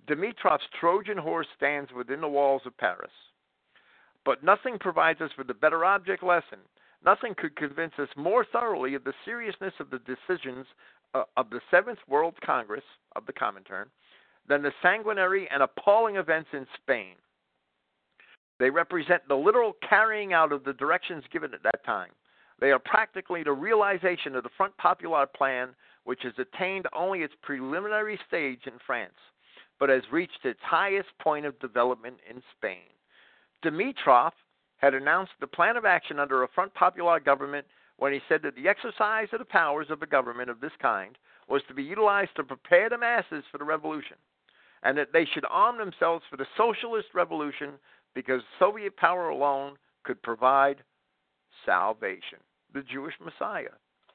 S3: Dimitrov's Trojan horse stands within the walls of Paris. But nothing provides us with a better object lesson. Nothing could convince us more thoroughly of the seriousness of the decisions uh, of the Seventh World Congress of the Comintern than the sanguinary and appalling events in Spain. They represent the literal carrying out of the directions given at that time. They are practically the realization of the Front Populaire plan, which has attained only its preliminary stage in France, but has reached its highest point of development in Spain. Dimitrov had announced the plan of action under a Front Populaire government when he said that the exercise of the powers of a government of this kind was to be utilized to prepare the masses for the revolution, and that they should arm themselves for the socialist revolution because Soviet power alone could provide salvation, the Jewish Messiah.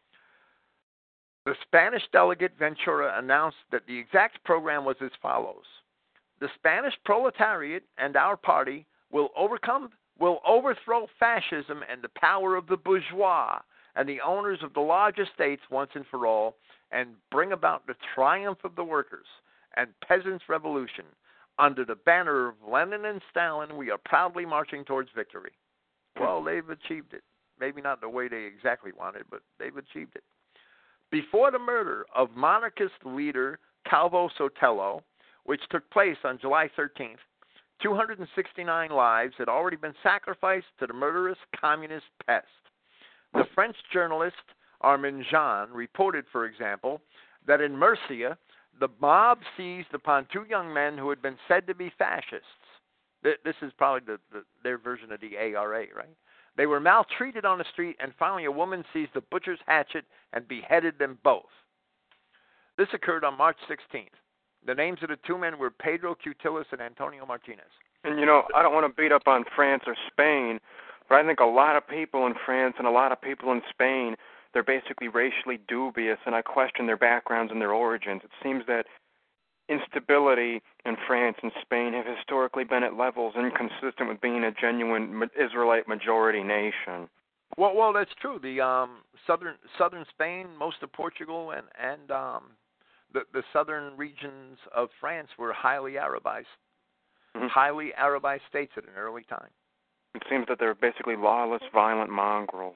S3: The Spanish delegate Ventura announced that the exact program was as follows. The Spanish proletariat and our party will overcome, will overthrow fascism and the power of the bourgeois and the owners of the large estates once and for all, and bring about the triumph of the workers and peasants' revolution. Under the banner of Lenin and Stalin, we are proudly marching towards victory. Well, they've achieved it. Maybe not the way they exactly wanted, but they've achieved it. Before the murder of monarchist leader Calvo Sotelo, which took place on July thirteenth, two hundred sixty-nine lives had already been sacrificed to the murderous communist pest. The French journalist Armand Jean reported, for example, that in Murcia, the mob seized upon two young men who had been said to be fascists. This is probably the, the, their version of the A R A, right? They were maltreated on the street, and finally a woman seized a butcher's hatchet and beheaded them both. This occurred on March sixteenth. The names of the two men were Pedro Cutilis and Antonio Martinez.
S2: And, you know, I don't want to beat up on France or Spain, but I think a lot of people in France and a lot of people in Spain, they're basically racially dubious, and I question their backgrounds and their origins. It seems that instability in France and Spain have historically been at levels inconsistent with being a genuine Israelite majority nation.
S3: Well, well, that's true. The um, southern southern Spain, most of Portugal, and and um, the the southern regions of France were highly Arabized, mm-hmm. highly Arabized states at an early time.
S2: It seems that they're basically lawless, violent mongrels.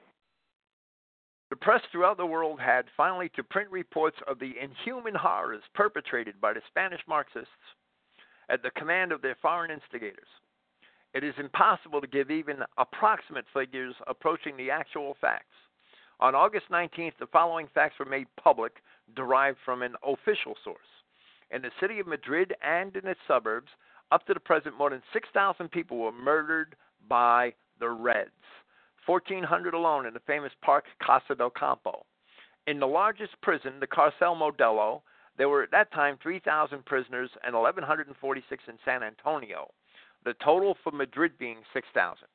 S3: The press throughout the world had finally to print reports of the inhuman horrors perpetrated by the Spanish Marxists at the command of their foreign instigators. It is impossible to give even approximate figures approaching the actual facts. On August nineteenth, the following facts were made public, derived from an official source. In the city of Madrid and in its suburbs, up to the present, more than six thousand people were murdered by the Reds. fourteen hundred alone in the famous park Casa del Campo. In the largest prison, the Carcel Modelo, there were at that time three thousand prisoners and one thousand one hundred forty-six in San Antonio, the total for Madrid being six thousand.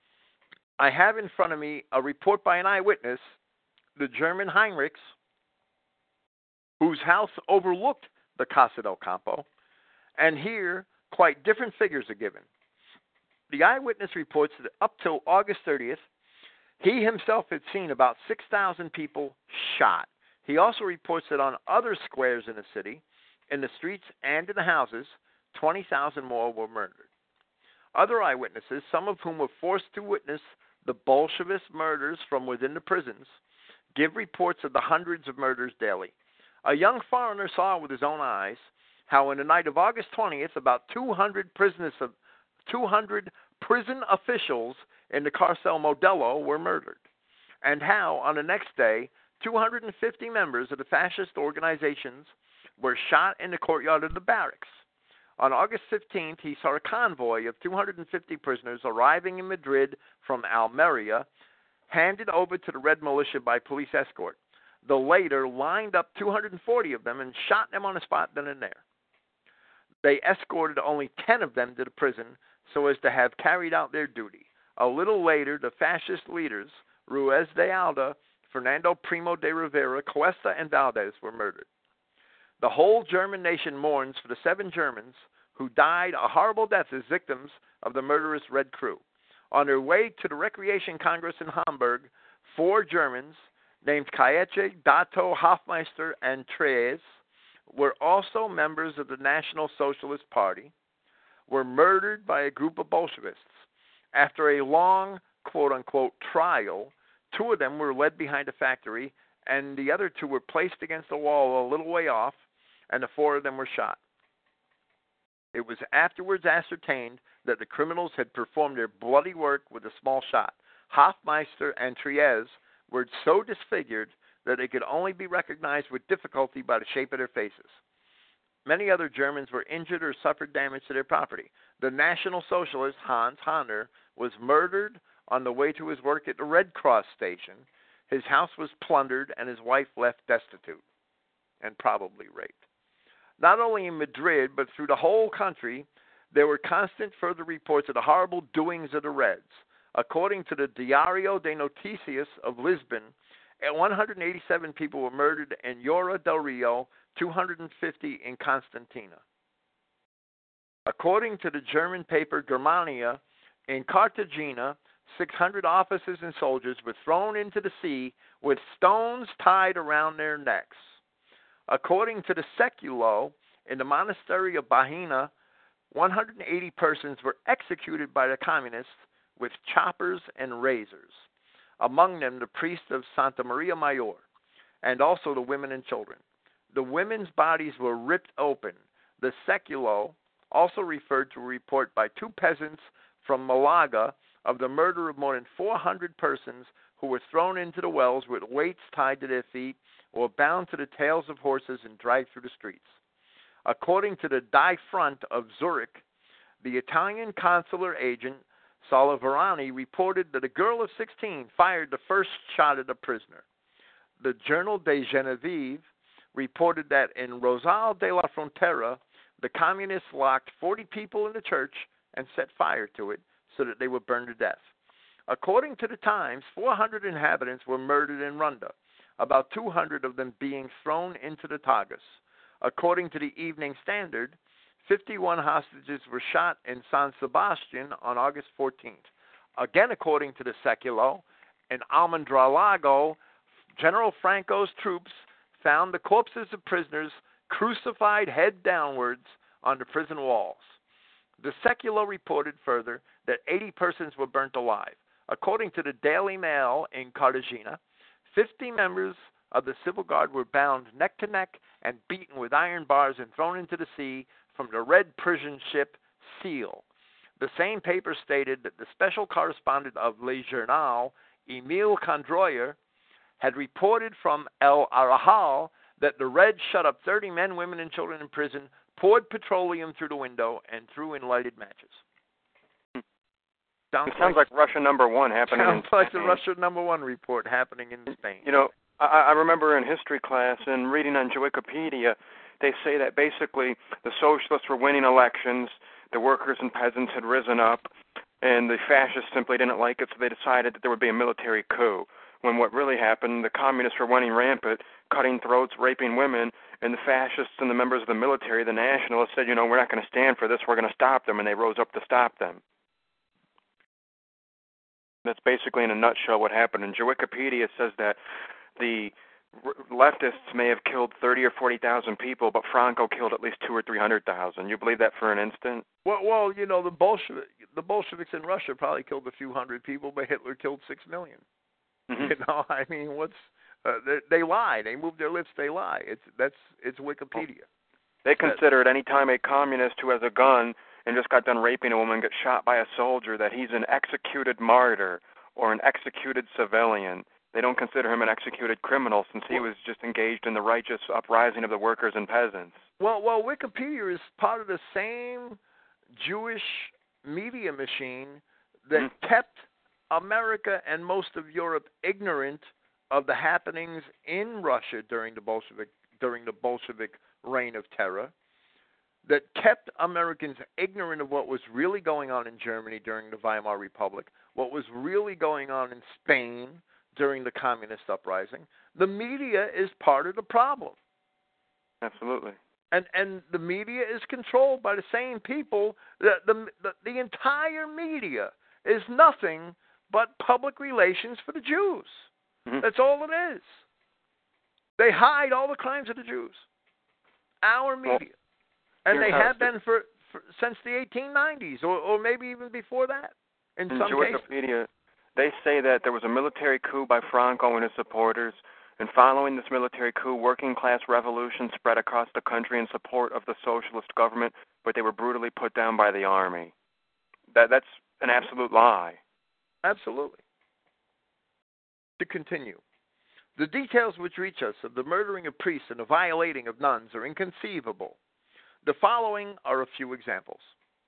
S3: I have in front of me a report by an eyewitness, the German Heinrichs, whose house overlooked the Casa del Campo, and here quite different figures are given. The eyewitness reports that up till August thirtieth, he himself had seen about six thousand people shot. He also reports that on other squares in the city, in the streets and in the houses, twenty thousand more were murdered. Other eyewitnesses, some of whom were forced to witness the Bolshevist murders from within the prisons, give reports of the hundreds of murders daily. A young foreigner saw with his own eyes how in the night of August twentieth, about two hundred prisoners of two hundred prison officials in the Carcel Modelo were murdered, and how on the next day, two hundred fifty members of the fascist organizations were shot in the courtyard of the barracks. On August fifteenth, he saw a convoy of two hundred fifty prisoners arriving in Madrid from Almeria, handed over to the Red Militia by police escort. The latter lined up two hundred forty of them and shot them on the spot then and there. They escorted only ten of them to the prison so as to have carried out their duty. A little later, the fascist leaders, Ruiz de Alda, Fernando Primo de Rivera, Cuesta, and Valdez, were murdered. The whole German nation mourns for the seven Germans who died a horrible death as victims of the murderous Red Crew. On their way to the Recreation Congress in Hamburg, four Germans, named Kaeche, Dato, Hofmeister, and Treyes, were also members of the National Socialist Party, were murdered by a group of Bolshevists. After a long, quote-unquote, trial, two of them were led behind a factory, and the other two were placed against a wall a little way off, and the four of them were shot. It was afterwards ascertained that the criminals had performed their bloody work with a small shot. Hofmeister and Triez were so disfigured that they could only be recognized with difficulty by the shape of their faces. Many other Germans were injured or suffered damage to their property. The National Socialist, Hans Hanner, was murdered on the way to his work at the Red Cross station. His house was plundered and his wife left destitute and probably raped. Not only in Madrid, but through the whole country, there were constant further reports of the horrible doings of the Reds. According to the Diario de Noticias of Lisbon, one hundred eighty-seven people were murdered in Llora del Rio, two hundred fifty in Constantina. According to the German paper Germania, in Cartagena, six hundred officers and soldiers were thrown into the sea with stones tied around their necks. According to the Seculo, in the monastery of Bahina, one hundred eighty persons were executed by the communists with choppers and razors, among them the priest of Santa Maria Mayor, and also the women and children. The women's bodies were ripped open. The Seculo also referred to a report by two peasants from Malaga of the murder of more than four hundred persons who were thrown into the wells with weights tied to their feet or bound to the tails of horses and dragged through the streets. According to the Die Front of Zurich, the Italian consular agent Salaverani reported that a girl of sixteen fired the first shot at a prisoner. The Journal de Genevieve reported that in Rosal de la Frontera, the communists locked forty people in the church and set fire to it so that they were burned to death. According to the Times, four hundred inhabitants were murdered in Runda, about two hundred of them being thrown into the Tagus. According to the Evening Standard, fifty-one hostages were shot in San Sebastian on August fourteenth. Again, according to the Seculo, in Almendralago, General Franco's troops found the corpses of prisoners crucified head downwards on the prison walls. The Seculo reported further that eighty persons were burnt alive. According to the Daily Mail in Cartagena, fifty members of the Civil Guard were bound neck to neck and beaten with iron bars and thrown into the sea from the red prison ship Seal. The same paper stated that the special correspondent of Le Journal, Emile Condroyer, had reported from El Arajal that the Reds shut up thirty men, women, and children in prison, poured petroleum through the window, and threw in lighted matches.
S2: Sounds it sounds like, like Russia number one happening in Spain.
S3: Sounds like the Russia number one report happening in Spain.
S2: You know, I, I remember in history class and reading on Wikipedia, they say that basically the socialists were winning elections, the workers and peasants had risen up, and the fascists simply didn't like it, so they decided that there would be a military coup. When what really happened, the communists were running rampant, cutting throats, raping women, and the fascists and the members of the military, the nationalists, said, you know, we're not going to stand for this, we're going to stop them, and they rose up to stop them. That's basically in a nutshell what happened. And Wikipedia says that the leftists may have killed thirty or forty thousand people, but Franco killed at least two or three hundred thousand. You believe that for an instant?
S3: Well, well, you know, the Bolshevik, the Bolsheviks in Russia probably killed a few hundred people, but Hitler killed six million. Mm-hmm. You know, I mean, what's uh, they, they lie. They move their lips. They lie. It's that's it's Wikipedia.
S2: They consider it any time a communist who has a gun and just got done raping a woman gets shot by a soldier that he's an executed martyr or an executed civilian. They don't consider him an executed criminal since he was just engaged in the righteous uprising of the workers and peasants.
S3: Well, well, Wikipedia is part of the same Jewish media machine that mm-hmm. kept America and most of Europe ignorant of the happenings in Russia during the Bolshevik during the Bolshevik reign of terror, that kept Americans ignorant of what was really going on in Germany during the Weimar Republic, what was really going on in Spain during the communist uprising. The media is part of the problem.
S2: Absolutely.
S3: And and the media is controlled by the same people. The the the, the entire media is nothing but public relations for the Jews. Mm-hmm. That's all it is. They hide all the crimes of the Jews. Our media. And
S2: Here's
S3: they
S2: how
S3: have
S2: it's-
S3: been for, for since the eighteen nineties, or, or maybe even before that, in,
S2: In
S3: some cases.
S2: Wikipedia, they say that there was a military coup by Franco and his supporters, and following this military coup, working-class revolution spread across the country in support of the socialist government, but they were brutally put down by the army. That That's an absolute lie.
S3: Absolutely. To continue. The details which reach us of the murdering of priests and the violating of nuns are inconceivable. The following are a few examples.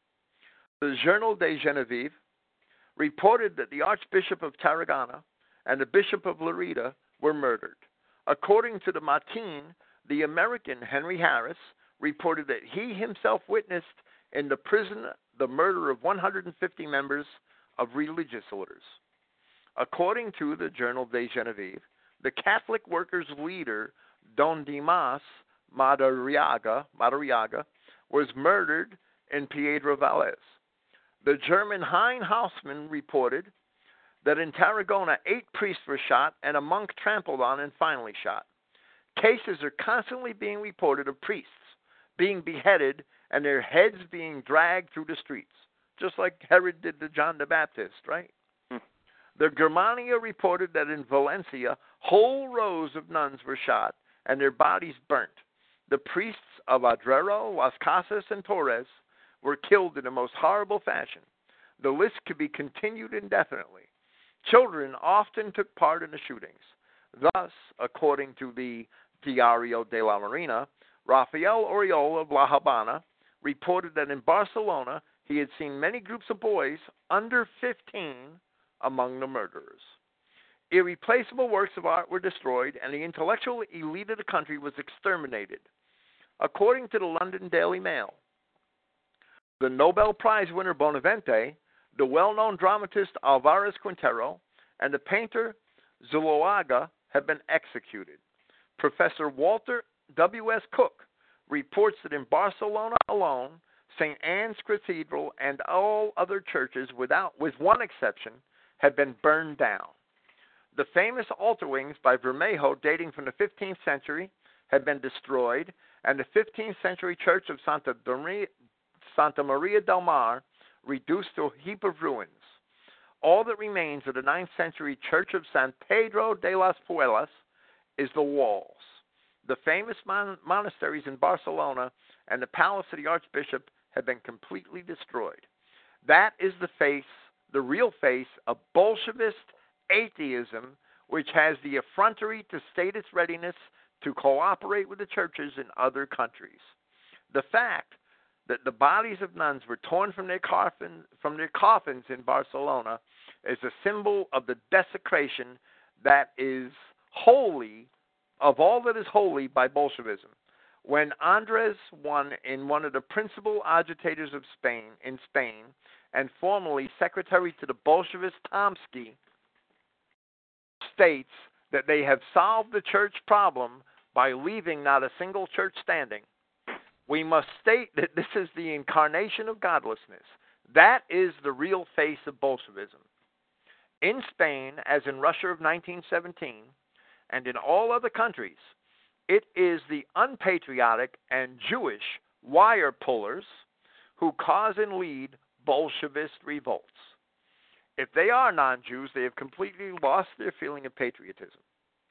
S3: The Journal de Genevieve reported that the Archbishop of Tarragona and the Bishop of Lerida were murdered. According to the Matin, the American Henry Harris reported that he himself witnessed in the prison the murder of one hundred fifty members of religious orders. According to the Journal de Genevieve, the Catholic workers' leader, Don Dimas Madariaga, Madariaga was murdered in Piedra Valles. The German Hein Hausmann reported that in Tarragona, eight priests were shot and a monk trampled on and finally shot. Cases are constantly being reported of priests being beheaded and their heads being dragged through the streets, just like Herod did to John the Baptist, right?
S2: Hmm.
S3: The Germania reported that in Valencia, whole rows of nuns were shot and their bodies burnt. The priests of Adrero, Las Casas, and Torres were killed in the most horrible fashion. The list could be continued indefinitely. Children often took part in the shootings. Thus, according to the Diario de la Marina, Rafael Oriol of La Habana reported that in Barcelona he had seen many groups of boys under fifteen among the murderers. Irreplaceable works of art were destroyed and the intellectual elite of the country was exterminated. According to the London Daily Mail, the Nobel Prize winner Bonavente, the well-known dramatist Alvarez Quintero, and the painter Zuloaga have been executed. Professor Walter W S Cook reports that in Barcelona alone, Saint Anne's Cathedral and all other churches, without, with one exception, have been burned down. The famous altar wings by Bermejo, dating from the fifteenth century, have been destroyed, and the fifteenth century church of Santa, Domi- Santa Maria del Mar reduced to a heap of ruins. All that remains of the ninth century church of San Pedro de las Puelas is the walls. The famous mon- monasteries in Barcelona and the palace of the archbishop have been completely destroyed. That is the face, the real face of Bolshevist atheism, which has the effrontery to state its readiness to cooperate with the churches in other countries. The fact that the bodies of nuns were torn from their, coffin, from their coffins in Barcelona is a symbol of the desecration that is holy, of all that is holy by Bolshevism. When Andres won in one of the principal agitators of Spain, in Spain, and formerly secretary to the Bolshevist Tomsky, states that they have solved the church problem by leaving not a single church standing, we must state that this is the incarnation of godlessness. That is the real face of Bolshevism. In Spain, as in Russia of nineteen seventeen, and in all other countries, it is the unpatriotic and Jewish wire pullers who cause and lead Bolshevist revolts. If they are non-Jews, they have completely lost their feeling of patriotism.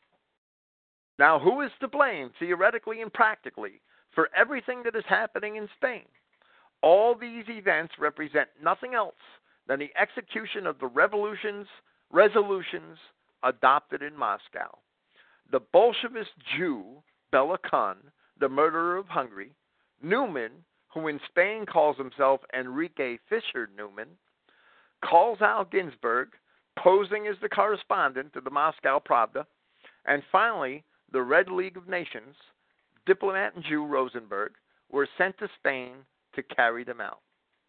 S3: Now, who is to blame, theoretically and practically, for everything that is happening in Spain? All these events represent nothing else than the execution of the revolution's resolutions adopted in Moscow. The Bolshevist Jew, Bela Kun, the murderer of Hungary, Newman, who in Spain calls himself Enrique Fischer Newman, calls Al Ginsberg, posing as the correspondent of the Moscow Pravda, and finally, the Red League of Nations, diplomat and Jew Rosenberg, were sent to Spain to carry them out.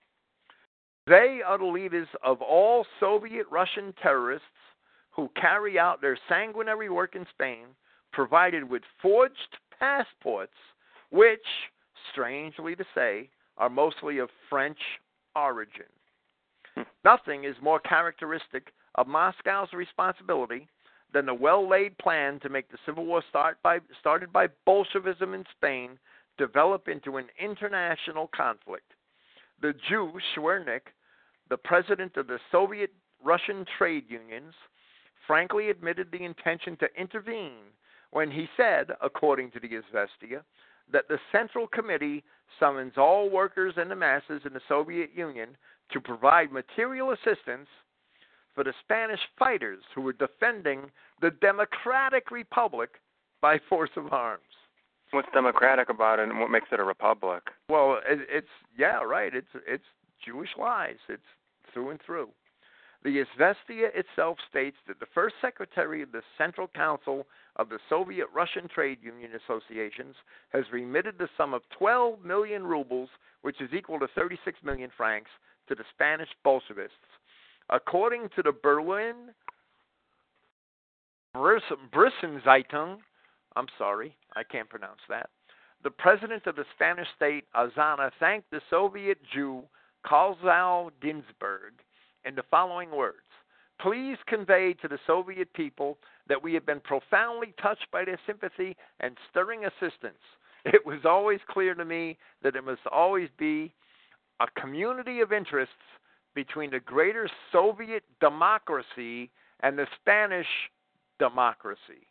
S3: They are the leaders of all Soviet Russian terrorists who carry out their sanguinary work in Spain, provided with forged passports, which, strangely to say, are mostly of French origin. Nothing is more characteristic of Moscow's responsibility than the well-laid plan to make the civil war start by, started by Bolshevism in Spain develop into an international conflict. The Jew, Schwernik, the president of the Soviet Russian trade unions, frankly admitted the intention to intervene when he said, according to the Izvestia, that the Central Committee summons all workers and the masses in the Soviet Union to provide material assistance for the Spanish fighters who were defending the Democratic Republic by force of arms.
S2: What's democratic about it, and what makes it a republic?
S3: Well, it, it's yeah, right. It's it's Jewish lies. It's through and through. The Izvestia itself states that the first secretary of the Central Council of the Soviet Russian Trade Union Associations has remitted the sum of twelve million rubles, which is equal to thirty-six million francs, to the Spanish Bolshevists. According to the Berlin Brissen-Zeitung, I'm sorry, I can't pronounce that, the president of the Spanish state, Azana, thanked the Soviet Jew Karl Ginsburg in the following words: "Please convey to the Soviet people that we have been profoundly touched by their sympathy and stirring assistance. It was always clear to me that it must always be a community of interests between the greater Soviet democracy and the Spanish democracy.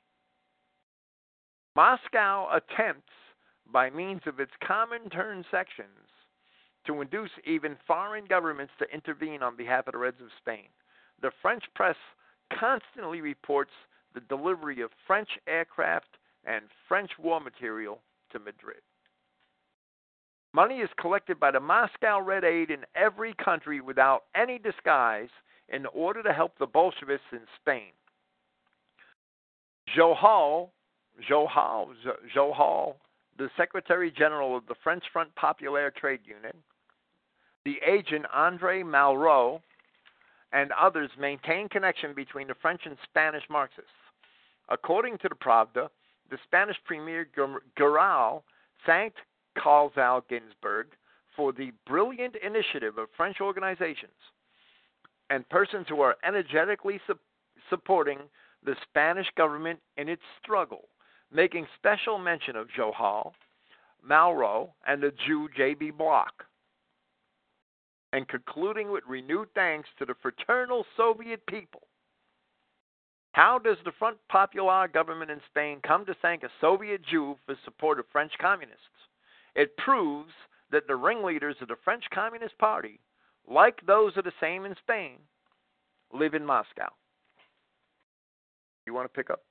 S3: Moscow attempts, by means of its Comintern sections, to induce even foreign governments to intervene on behalf of the Reds of Spain. The French press constantly reports the delivery of French aircraft and French war material to Madrid. Money is collected by the Moscow Red Aid in every country without any disguise in order to help the Bolsheviks in Spain. Johal, Johal, Johal, the Secretary General of the French Front Populaire Trade Union, the agent Andre Malraux, and others maintain connection between the French and Spanish Marxists. According to the Pravda, the Spanish Premier Guerau thanked Karl Ginsburg for the brilliant initiative of French organizations and persons who are energetically su- supporting the Spanish government in its struggle, making special mention of Johal, Malraux, and the Jew J B Bloch, and concluding with renewed thanks to the fraternal Soviet people. How does the Front Popular government in Spain come to thank a Soviet Jew for support of French communists? It proves that the ringleaders of the French Communist Party, like those of the same in Spain, live in Moscow. You want to pick up?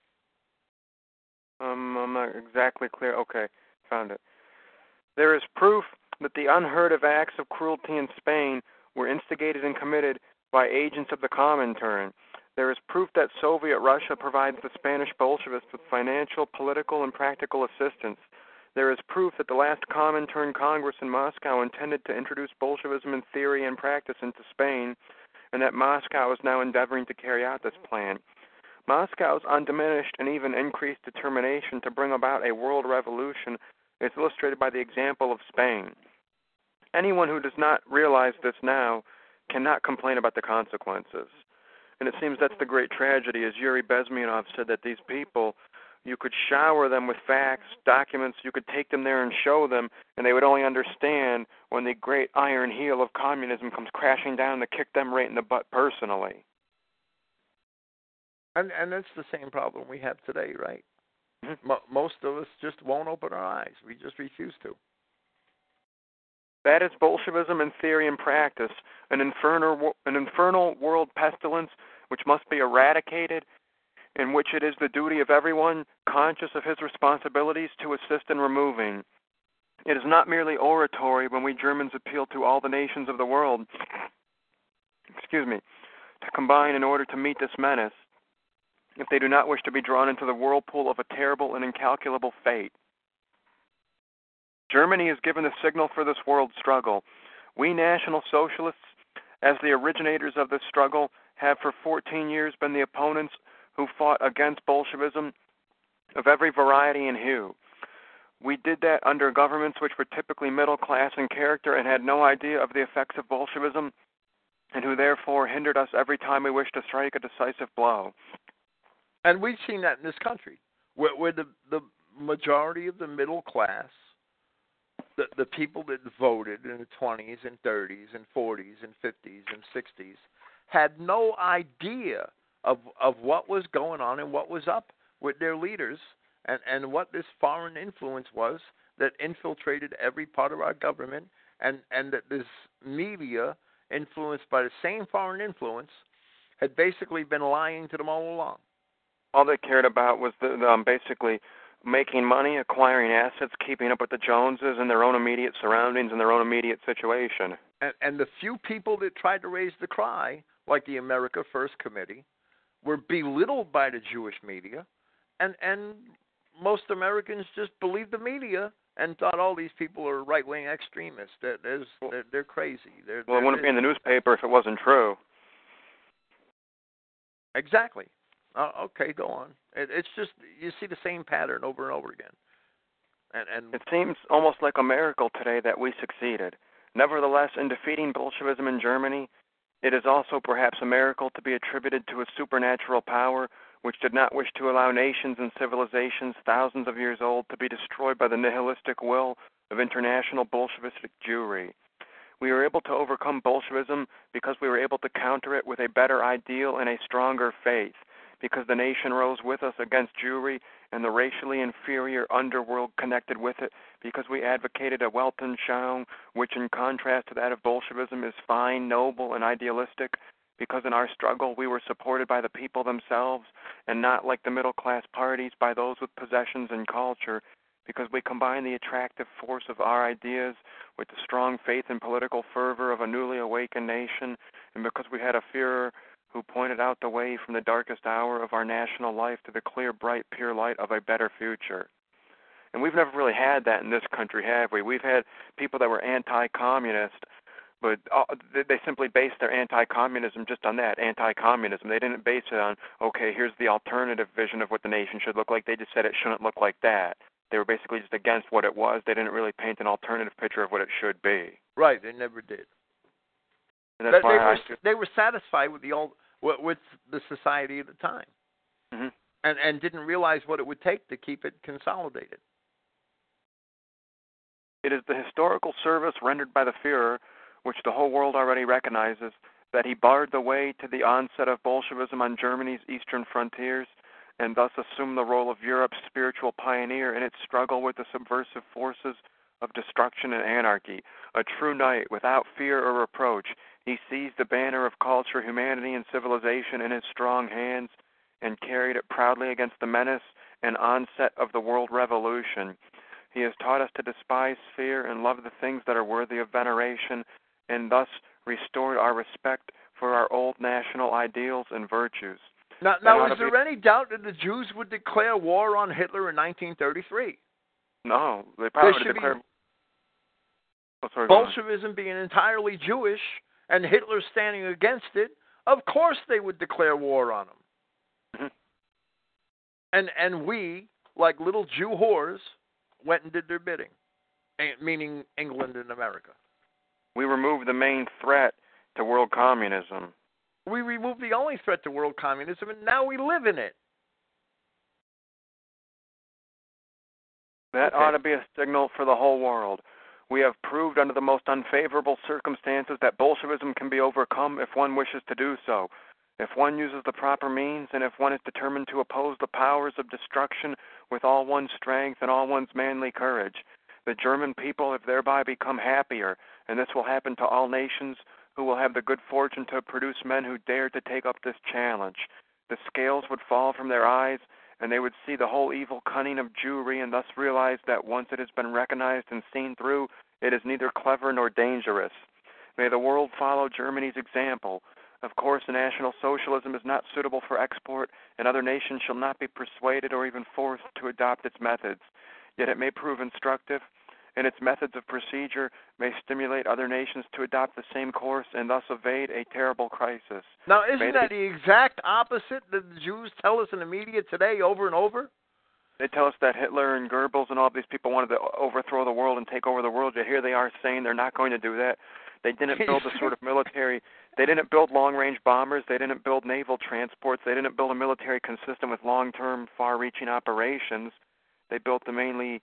S2: Um, I'm not exactly clear. Okay, found it. There is proof that the unheard of acts of cruelty in Spain were instigated and committed by agents of the Comintern. There is proof that Soviet Russia provides the Spanish Bolsheviks with financial, political, and practical assistance. There is proof that the last Comintern Congress in Moscow intended to introduce Bolshevism in theory and practice into Spain, and that Moscow is now endeavoring to carry out this plan. Moscow's undiminished and even increased determination to bring about a world revolution is illustrated by the example of Spain. Anyone who does not realize this now cannot complain about the consequences. And it seems that's the great tragedy, as Yuri Bezmenov said, that these people, you could shower them with facts, documents, you could take them there and show them, and they would only understand when the great iron heel of communism comes crashing down to kick them right in the butt personally.
S3: And and that's the same problem we have today, right?
S2: Mm-hmm.
S3: Mo- most of us just won't open our eyes. We just refuse to.
S2: That is Bolshevism in theory and practice, an infernal, an infernal world pestilence which must be eradicated, in which it is the duty of everyone conscious of his responsibilities to assist in removing. It is not merely oratory when we Germans appeal to all the nations of the world, excuse me, to combine in order to meet this menace, if they do not wish to be drawn into the whirlpool of a terrible and incalculable fate. Germany has given the signal for this world struggle. We National Socialists, as the originators of this struggle, have for fourteen years been the opponents who fought against Bolshevism of every variety and hue. We did that under governments which were typically middle class in character and had no idea of the effects of Bolshevism, and who therefore hindered us every time we wished to strike a decisive blow.
S3: And we've seen that in this country, where, where the, the majority of the middle class the, the people that voted in the twenties and thirties and forties and fifties and sixties had no idea of of what was going on and what was up with their leaders and, and what this foreign influence was that infiltrated every part of our government, and, and that this media, influenced by the same foreign influence, had basically been lying to them all along.
S2: All they cared about was the, um, basically making money, acquiring assets, keeping up with the Joneses and their own immediate surroundings and their own immediate situation.
S3: And, and the few people that tried to raise the cry, like the America First Committee, were belittled by the Jewish media, and, and most Americans just believed the media and thought all these people are right-wing extremists. They're, they're, they're, they're crazy. They're,
S2: well,
S3: they're,
S2: it wouldn't be in the newspaper if it wasn't true.
S3: Exactly. Uh, okay, go on. It, it's just, you see the same pattern over and over again. And, and
S2: it seems almost like a miracle today that we succeeded. Nevertheless, in defeating Bolshevism in Germany, it is also perhaps a miracle to be attributed to a supernatural power which did not wish to allow nations and civilizations thousands of years old to be destroyed by the nihilistic will of international Bolshevistic Jewry. We were able to overcome Bolshevism because we were able to counter it with a better ideal and a stronger faith, because the nation rose with us against Jewry and the racially inferior underworld connected with it, because we advocated a Weltanschauung which, in contrast to that of Bolshevism, is fine, noble, and idealistic, because in our struggle we were supported by the people themselves and not, like the middle-class parties, by those with possessions and culture, because we combined the attractive force of our ideas with the strong faith and political fervor of a newly awakened nation, and because we had a Führer who pointed out the way from the darkest hour of our national life to the clear, bright, pure light of a better future. And we've never really had that in this country, have we? We've had people that were anti-communist, but they simply based their anti-communism just on that, anti-communism. They didn't base it on, okay, here's the alternative vision of what the nation should look like. They just said it shouldn't look like that. They were basically just against what it was. They didn't really paint an alternative picture of what it should be.
S3: Right, they never did.
S2: And that's
S3: they,
S2: why
S3: were,
S2: I should...
S3: they were satisfied with the old, with the society at the time,
S2: mm-hmm.
S3: and and didn't realize what it would take to keep it consolidated.
S2: It is the historical service rendered by the Führer, which the whole world already recognizes, that he barred the way to the onset of Bolshevism on Germany's eastern frontiers, and thus assumed the role of Europe's spiritual pioneer in its struggle with the subversive forces of destruction and anarchy. A true knight, without fear or reproach, he seized the banner of culture, humanity, and civilization in his strong hands and carried it proudly against the menace and onset of the world revolution. He has taught us to despise fear and love the things that are worthy of veneration, and thus restored our respect for our old national ideals and virtues.
S3: Now, now is there be... any doubt that the Jews would declare war on Hitler in nineteen thirty-three?
S2: No, they probably
S3: they
S2: would declare...
S3: Be...
S2: Oh, sorry,
S3: Bolshevism being entirely Jewish and Hitler standing against it, of course they would declare war on him.
S2: Mm-hmm.
S3: And and we, like little Jew whores, went and did their bidding, meaning England and America.
S2: We removed the main threat to world communism.
S3: We removed the only threat to world communism, and now we live in it.
S2: That
S3: okay.
S2: ought to be a signal for the whole world. We have proved under the most unfavorable circumstances that Bolshevism can be overcome if one wishes to do so, if one uses the proper means, and if one is determined to oppose the powers of destruction with all one's strength and all one's manly courage. The German people have thereby become happier, and this will happen to all nations who will have the good fortune to produce men who dare to take up this challenge. The scales would fall from their eyes, and they would see the whole evil cunning of Jewry, and thus realize that once it has been recognized and seen through, it is neither clever nor dangerous. May the world follow Germany's example. Of course, National Socialism is not suitable for export, and other nations shall not be persuaded or even forced to adopt its methods. Yet it may prove instructive, and its methods of procedure may stimulate other nations to adopt the same course and thus evade a terrible crisis.
S3: Now, isn't
S2: may
S3: that
S2: they,
S3: the exact opposite that the Jews tell us in the media today over and over?
S2: They tell us that Hitler and Goebbels and all these people wanted to overthrow the world and take over the world, yet here they are saying they're not going to do that. They didn't build a sort of military, they didn't build long-range bombers, they didn't build naval transports, they didn't build a military consistent with long-term, far-reaching operations. They built the mainly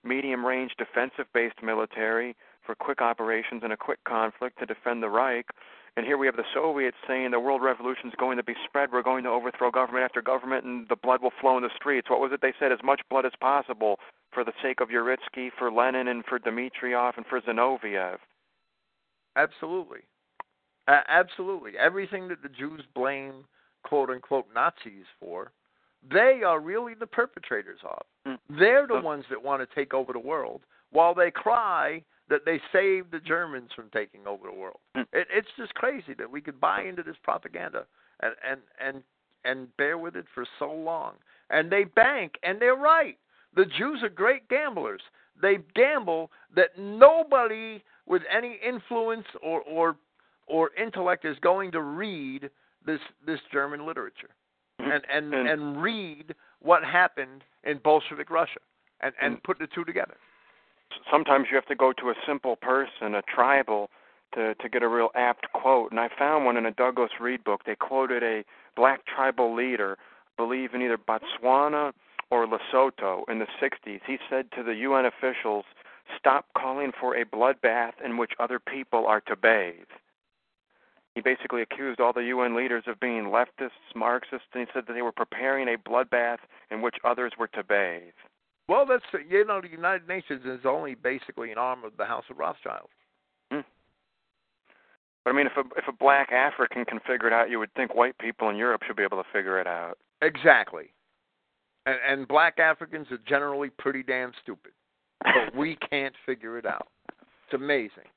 S2: medium-range defensive-based military for quick operations in a quick conflict to defend the Reich. And here we have the Soviets saying the world revolution is going to be spread. We're going to overthrow government after government, and the blood will flow in the streets. What was it they said? As much blood as possible for the sake of Uritsky, for Lenin, and for Dmitriev, and for Zinoviev.
S3: Absolutely. Uh, absolutely. Everything that the Jews blame, quote-unquote, Nazis for, they are really the perpetrators of. Mm. They're the ones that want to take over the world, while they cry that they saved the Germans from taking over the world. Mm. It, it's just crazy that we could buy into this propaganda and, and, and, and bear with it for so long. And they bank, and they're right. The Jews are great gamblers. They gamble that nobody with any influence or, or, or intellect is going to read this, this German literature. And, and and read what happened in Bolshevik Russia and, and put the two together.
S2: Sometimes you have to go to a simple person, a tribal, to, to get a real apt quote. And I found one in a Douglas Reed book. They quoted a black tribal leader, I believe in either Botswana or Lesotho in the sixties. He said to the U N officials, "Stop calling for a bloodbath in which other people are to bathe." He basically accused all the U N leaders of being leftists, Marxists, and he said that they were preparing a bloodbath in which others were to bathe.
S3: Well, that's, you know, the United Nations is only basically an arm of the House of Rothschild.
S2: Hmm. But, I mean, if a, if a black African can figure it out, you would think white people in Europe should be able to figure it out.
S3: Exactly. And, and black Africans are generally pretty damn stupid. But we can't figure it out. It's amazing.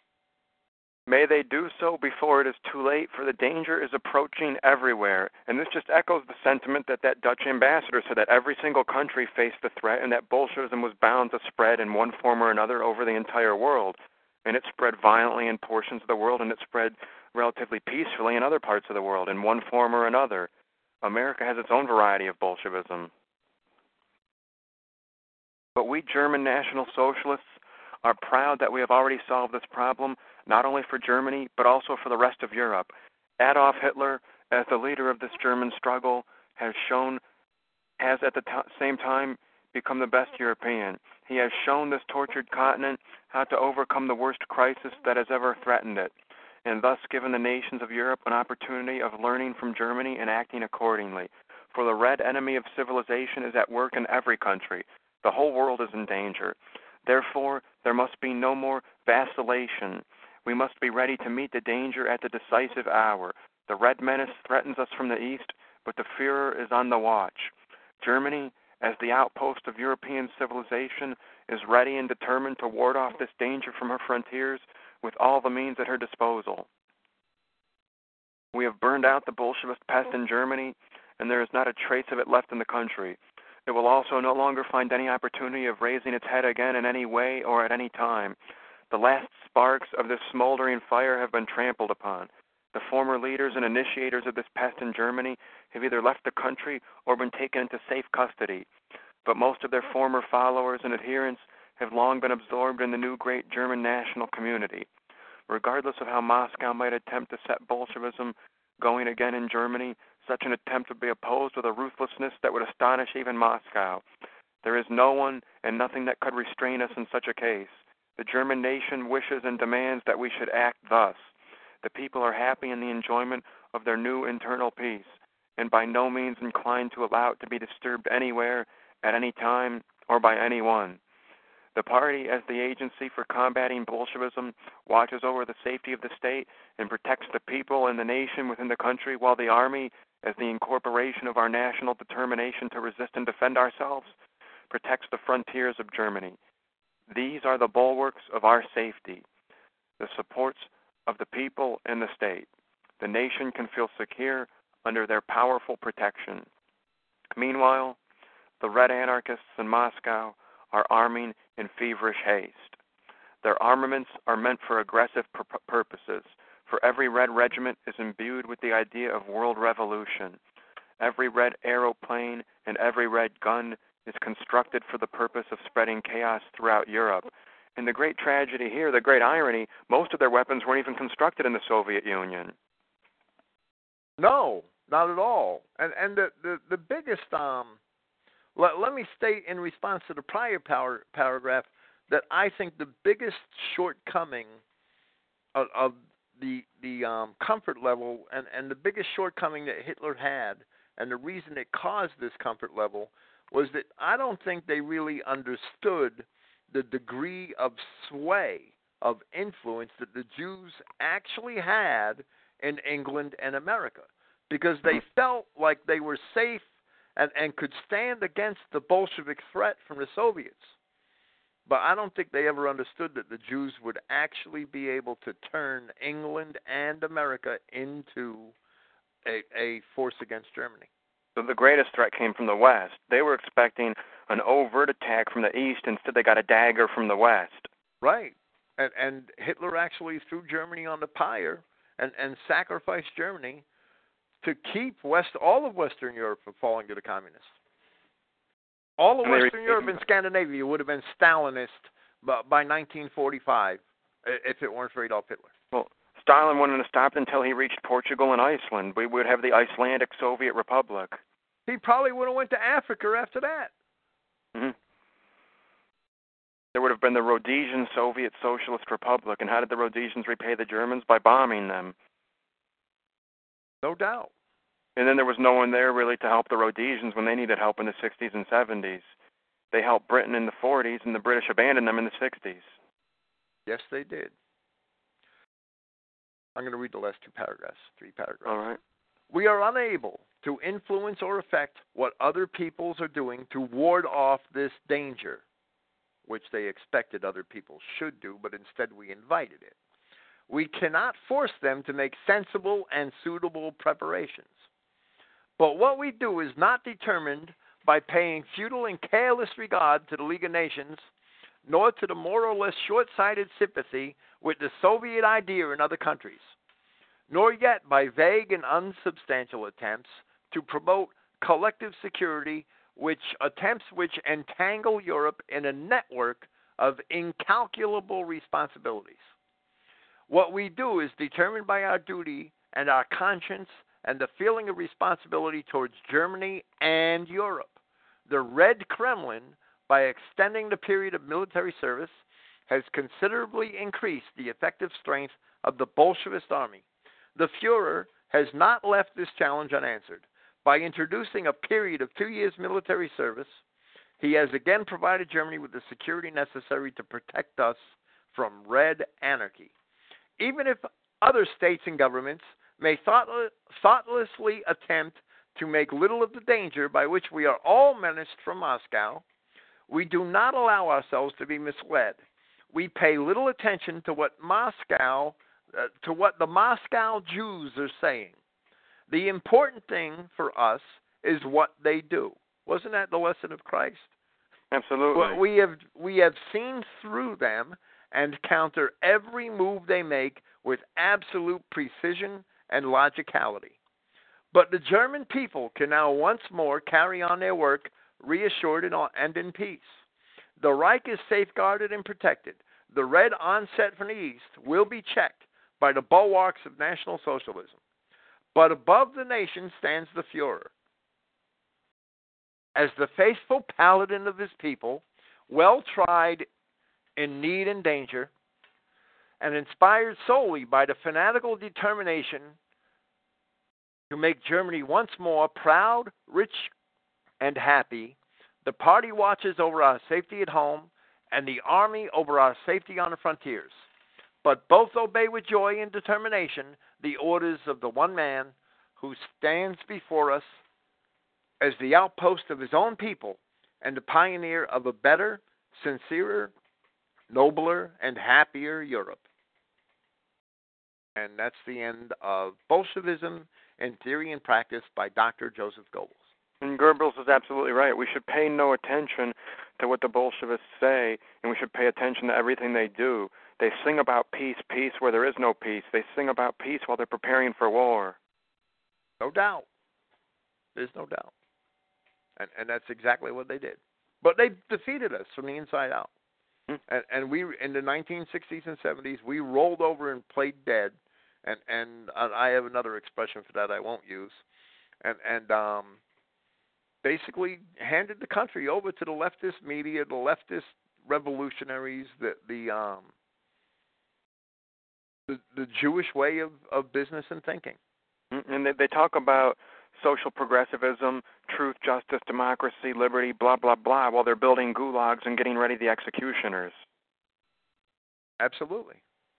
S2: May they do so before it is too late, for the danger is approaching everywhere. And this just echoes the sentiment that that Dutch ambassador said, that every single country faced the threat and that Bolshevism was bound to spread in one form or another over the entire world. And it spread violently in portions of the world, and it spread relatively peacefully in other parts of the world in one form or another. America has its own variety of Bolshevism. But we German National Socialists are proud that we have already solved this problem, not only for Germany, but also for the rest of Europe. Adolf Hitler, as the leader of this German struggle, has shown, has at the t- same time become the best European. He has shown this tortured continent how to overcome the worst crisis that has ever threatened it, and thus given the nations of Europe an opportunity of learning from Germany and acting accordingly. For the red enemy of civilization is at work in every country. The whole world is in danger. Therefore, there must be no more vacillation. We must be ready to meet the danger at the decisive hour. The red menace threatens us from the east, but the Führer is on the watch. Germany, as the outpost of European civilization, is ready and determined to ward off this danger from her frontiers with all the means at her disposal. We have burned out the Bolshevist pest in Germany, and there is not a trace of it left in the country. It will also no longer find any opportunity of raising its head again in any way or at any time. The last sparks of this smoldering fire have been trampled upon. The former leaders and initiators of this pest in Germany have either left the country or been taken into safe custody. But most of their former followers and adherents have long been absorbed in the new great German national community. Regardless of how Moscow might attempt to set Bolshevism going again in Germany, such an attempt would be opposed with a ruthlessness that would astonish even Moscow. There is no one and nothing that could restrain us in such a case. The German nation wishes and demands that we should act thus. The people are happy in the enjoyment of their new internal peace, and by no means inclined to allow it to be disturbed anywhere, at any time, or by anyone. The party, as the agency for combating Bolshevism, watches over the safety of the state and protects the people and the nation within the country, while the army, as the incorporation of our national determination to resist and defend ourselves, protects the frontiers of Germany. These are the bulwarks of our safety, the supports of the people and the state. The nation can feel secure under their powerful protection. Meanwhile, the red anarchists in Moscow are arming in feverish haste. Their armaments are meant for aggressive pur- purposes, for every red regiment is imbued with the idea of world revolution. Every red aeroplane and every red gun is constructed for the purpose of spreading chaos throughout Europe. And the great tragedy here, the great irony, most of their weapons weren't even constructed in the Soviet Union.
S3: No, not at all. And and the, the, the biggest um let, let me state in response to the prior power, paragraph that I think the biggest shortcoming of, of the the um, comfort level and, and the biggest shortcoming that Hitler had and the reason it caused this comfort level was that I don't think they really understood the degree of sway, of influence that the Jews actually had in England and America, because they felt like they were safe and, and could stand against the Bolshevik threat from the Soviets. But I don't think they ever understood that the Jews would actually be able to turn England and America into a, a force against Germany.
S2: So the greatest threat came from the West. They were expecting an overt attack from the East. Instead, they got a dagger from the West.
S3: Right. And, and Hitler actually threw Germany on the pyre and, and sacrificed Germany to keep West all of Western Europe from falling to the communists. All of Western Europe and Scandinavia would have been Stalinist by, by nineteen forty-five if it weren't for Adolf Hitler.
S2: Well, Stalin wouldn't have stopped until he reached Portugal and Iceland. We would have the Icelandic Soviet Republic.
S3: He probably would have went to Africa after that.
S2: Mm-hmm. There would have been the Rhodesian Soviet Socialist Republic. And how did the Rhodesians repay the Germans? By bombing them.
S3: No doubt.
S2: And then there was no one there really to help the Rhodesians when they needed help in the sixties and seventies. They helped Britain in the forties, and the British abandoned them in the sixties.
S3: Yes, they did. I'm going to read the last two paragraphs, three paragraphs.
S2: All right.
S3: We are unable to influence or affect what other peoples are doing to ward off this danger, which they expected other people should do, but instead we invited it. We cannot force them to make sensible and suitable preparations. But what we do is not determined by paying futile and careless regard to the League of Nations, nor to the more or less short-sighted sympathy with the Soviet idea in other countries, nor yet by vague and unsubstantial attempts to promote collective security, which attempts which entangle Europe in a network of incalculable responsibilities. What we do is determined by our duty and our conscience and the feeling of responsibility towards Germany and Europe. The Red Kremlin, by extending the period of military service, has considerably increased the effective strength of the Bolshevist army. The Fuhrer has not left this challenge unanswered. By introducing a period of two years military service, he has again provided Germany with the security necessary to protect us from red anarchy. Even if other states and governments may thoughtless, thoughtlessly attempt to make little of the danger by which we are all menaced from Moscow, we do not allow ourselves to be misled. We pay little attention to what Moscow, uh, to what the Moscow Jews are saying. The important thing for us is what they do. Wasn't that the lesson of Christ?
S2: Absolutely.
S3: Well, we have we have seen through them and counter every move they make with absolute precision and logicality. But the German people can now once more carry on their work reassured and in peace. The Reich is safeguarded and protected. The red onset from the east will be checked by the bulwarks of National Socialism. But above the nation stands the Fuhrer. As the faithful paladin of his people, well tried in need and danger, and inspired solely by the fanatical determination to make Germany once more proud, rich, and happy, the party watches over our safety at home and the army over our safety on the frontiers. But both obey with joy and determination the orders of the one man who stands before us as the outpost of his own people and the pioneer of a better, sincerer, nobler, and happier Europe. And that's the end of Bolshevism in Theory and Practice by Doctor Joseph Goebbels.
S2: And Goebbels is absolutely right. We should pay no attention to what the Bolshevists say, and we should pay attention to everything they do. They sing about peace, peace where there is no peace. They sing about peace while they're preparing for war.
S3: No doubt. There's no doubt. And and that's exactly what they did. But they defeated us from the inside out. Hmm. And, and we, in the nineteen sixties and seventies, we rolled over and played dead. And and I have another expression for that I won't use. And and um, basically handed the country over to the leftist media, the leftist revolutionaries, the the um the, the Jewish way of, of business and thinking.
S2: And they, they talk about social progressivism, truth, justice, democracy, liberty, blah, blah, blah, while they're building gulags and getting ready the executioners.
S3: Absolutely.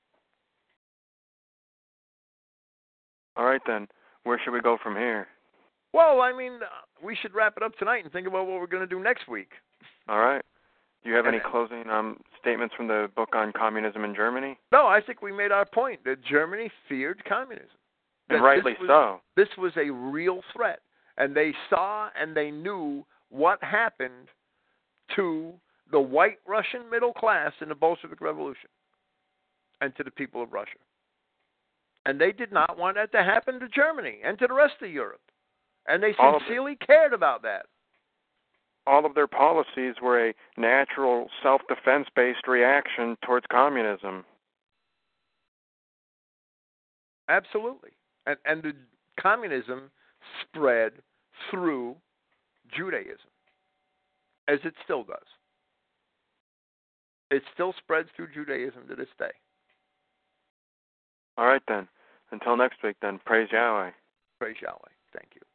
S2: All right, then. Where should we go from here?
S3: Well, I mean, uh, we should wrap it up tonight and think about what we're going to do next week.
S2: All right. Do you have
S3: And
S2: any closing um, statements from the book on communism in Germany?
S3: No, I think we made our point that Germany feared communism. That
S2: And rightly
S3: this was,
S2: so.
S3: This was a real threat. And they saw and they knew what happened to the white Russian middle class in the Bolshevik Revolution and to the people of Russia. And they did not want that to happen to Germany and to the rest of Europe. And they
S2: All of
S3: sincerely cared about that.
S2: All of their policies were a natural self-defense-based reaction towards communism.
S3: Absolutely. And, and the communism spread through Judaism, as it still does. It still spreads through Judaism to this day.
S2: All right, then. Until next week, then. Praise Yahweh.
S3: Praise Yahweh. Thank you.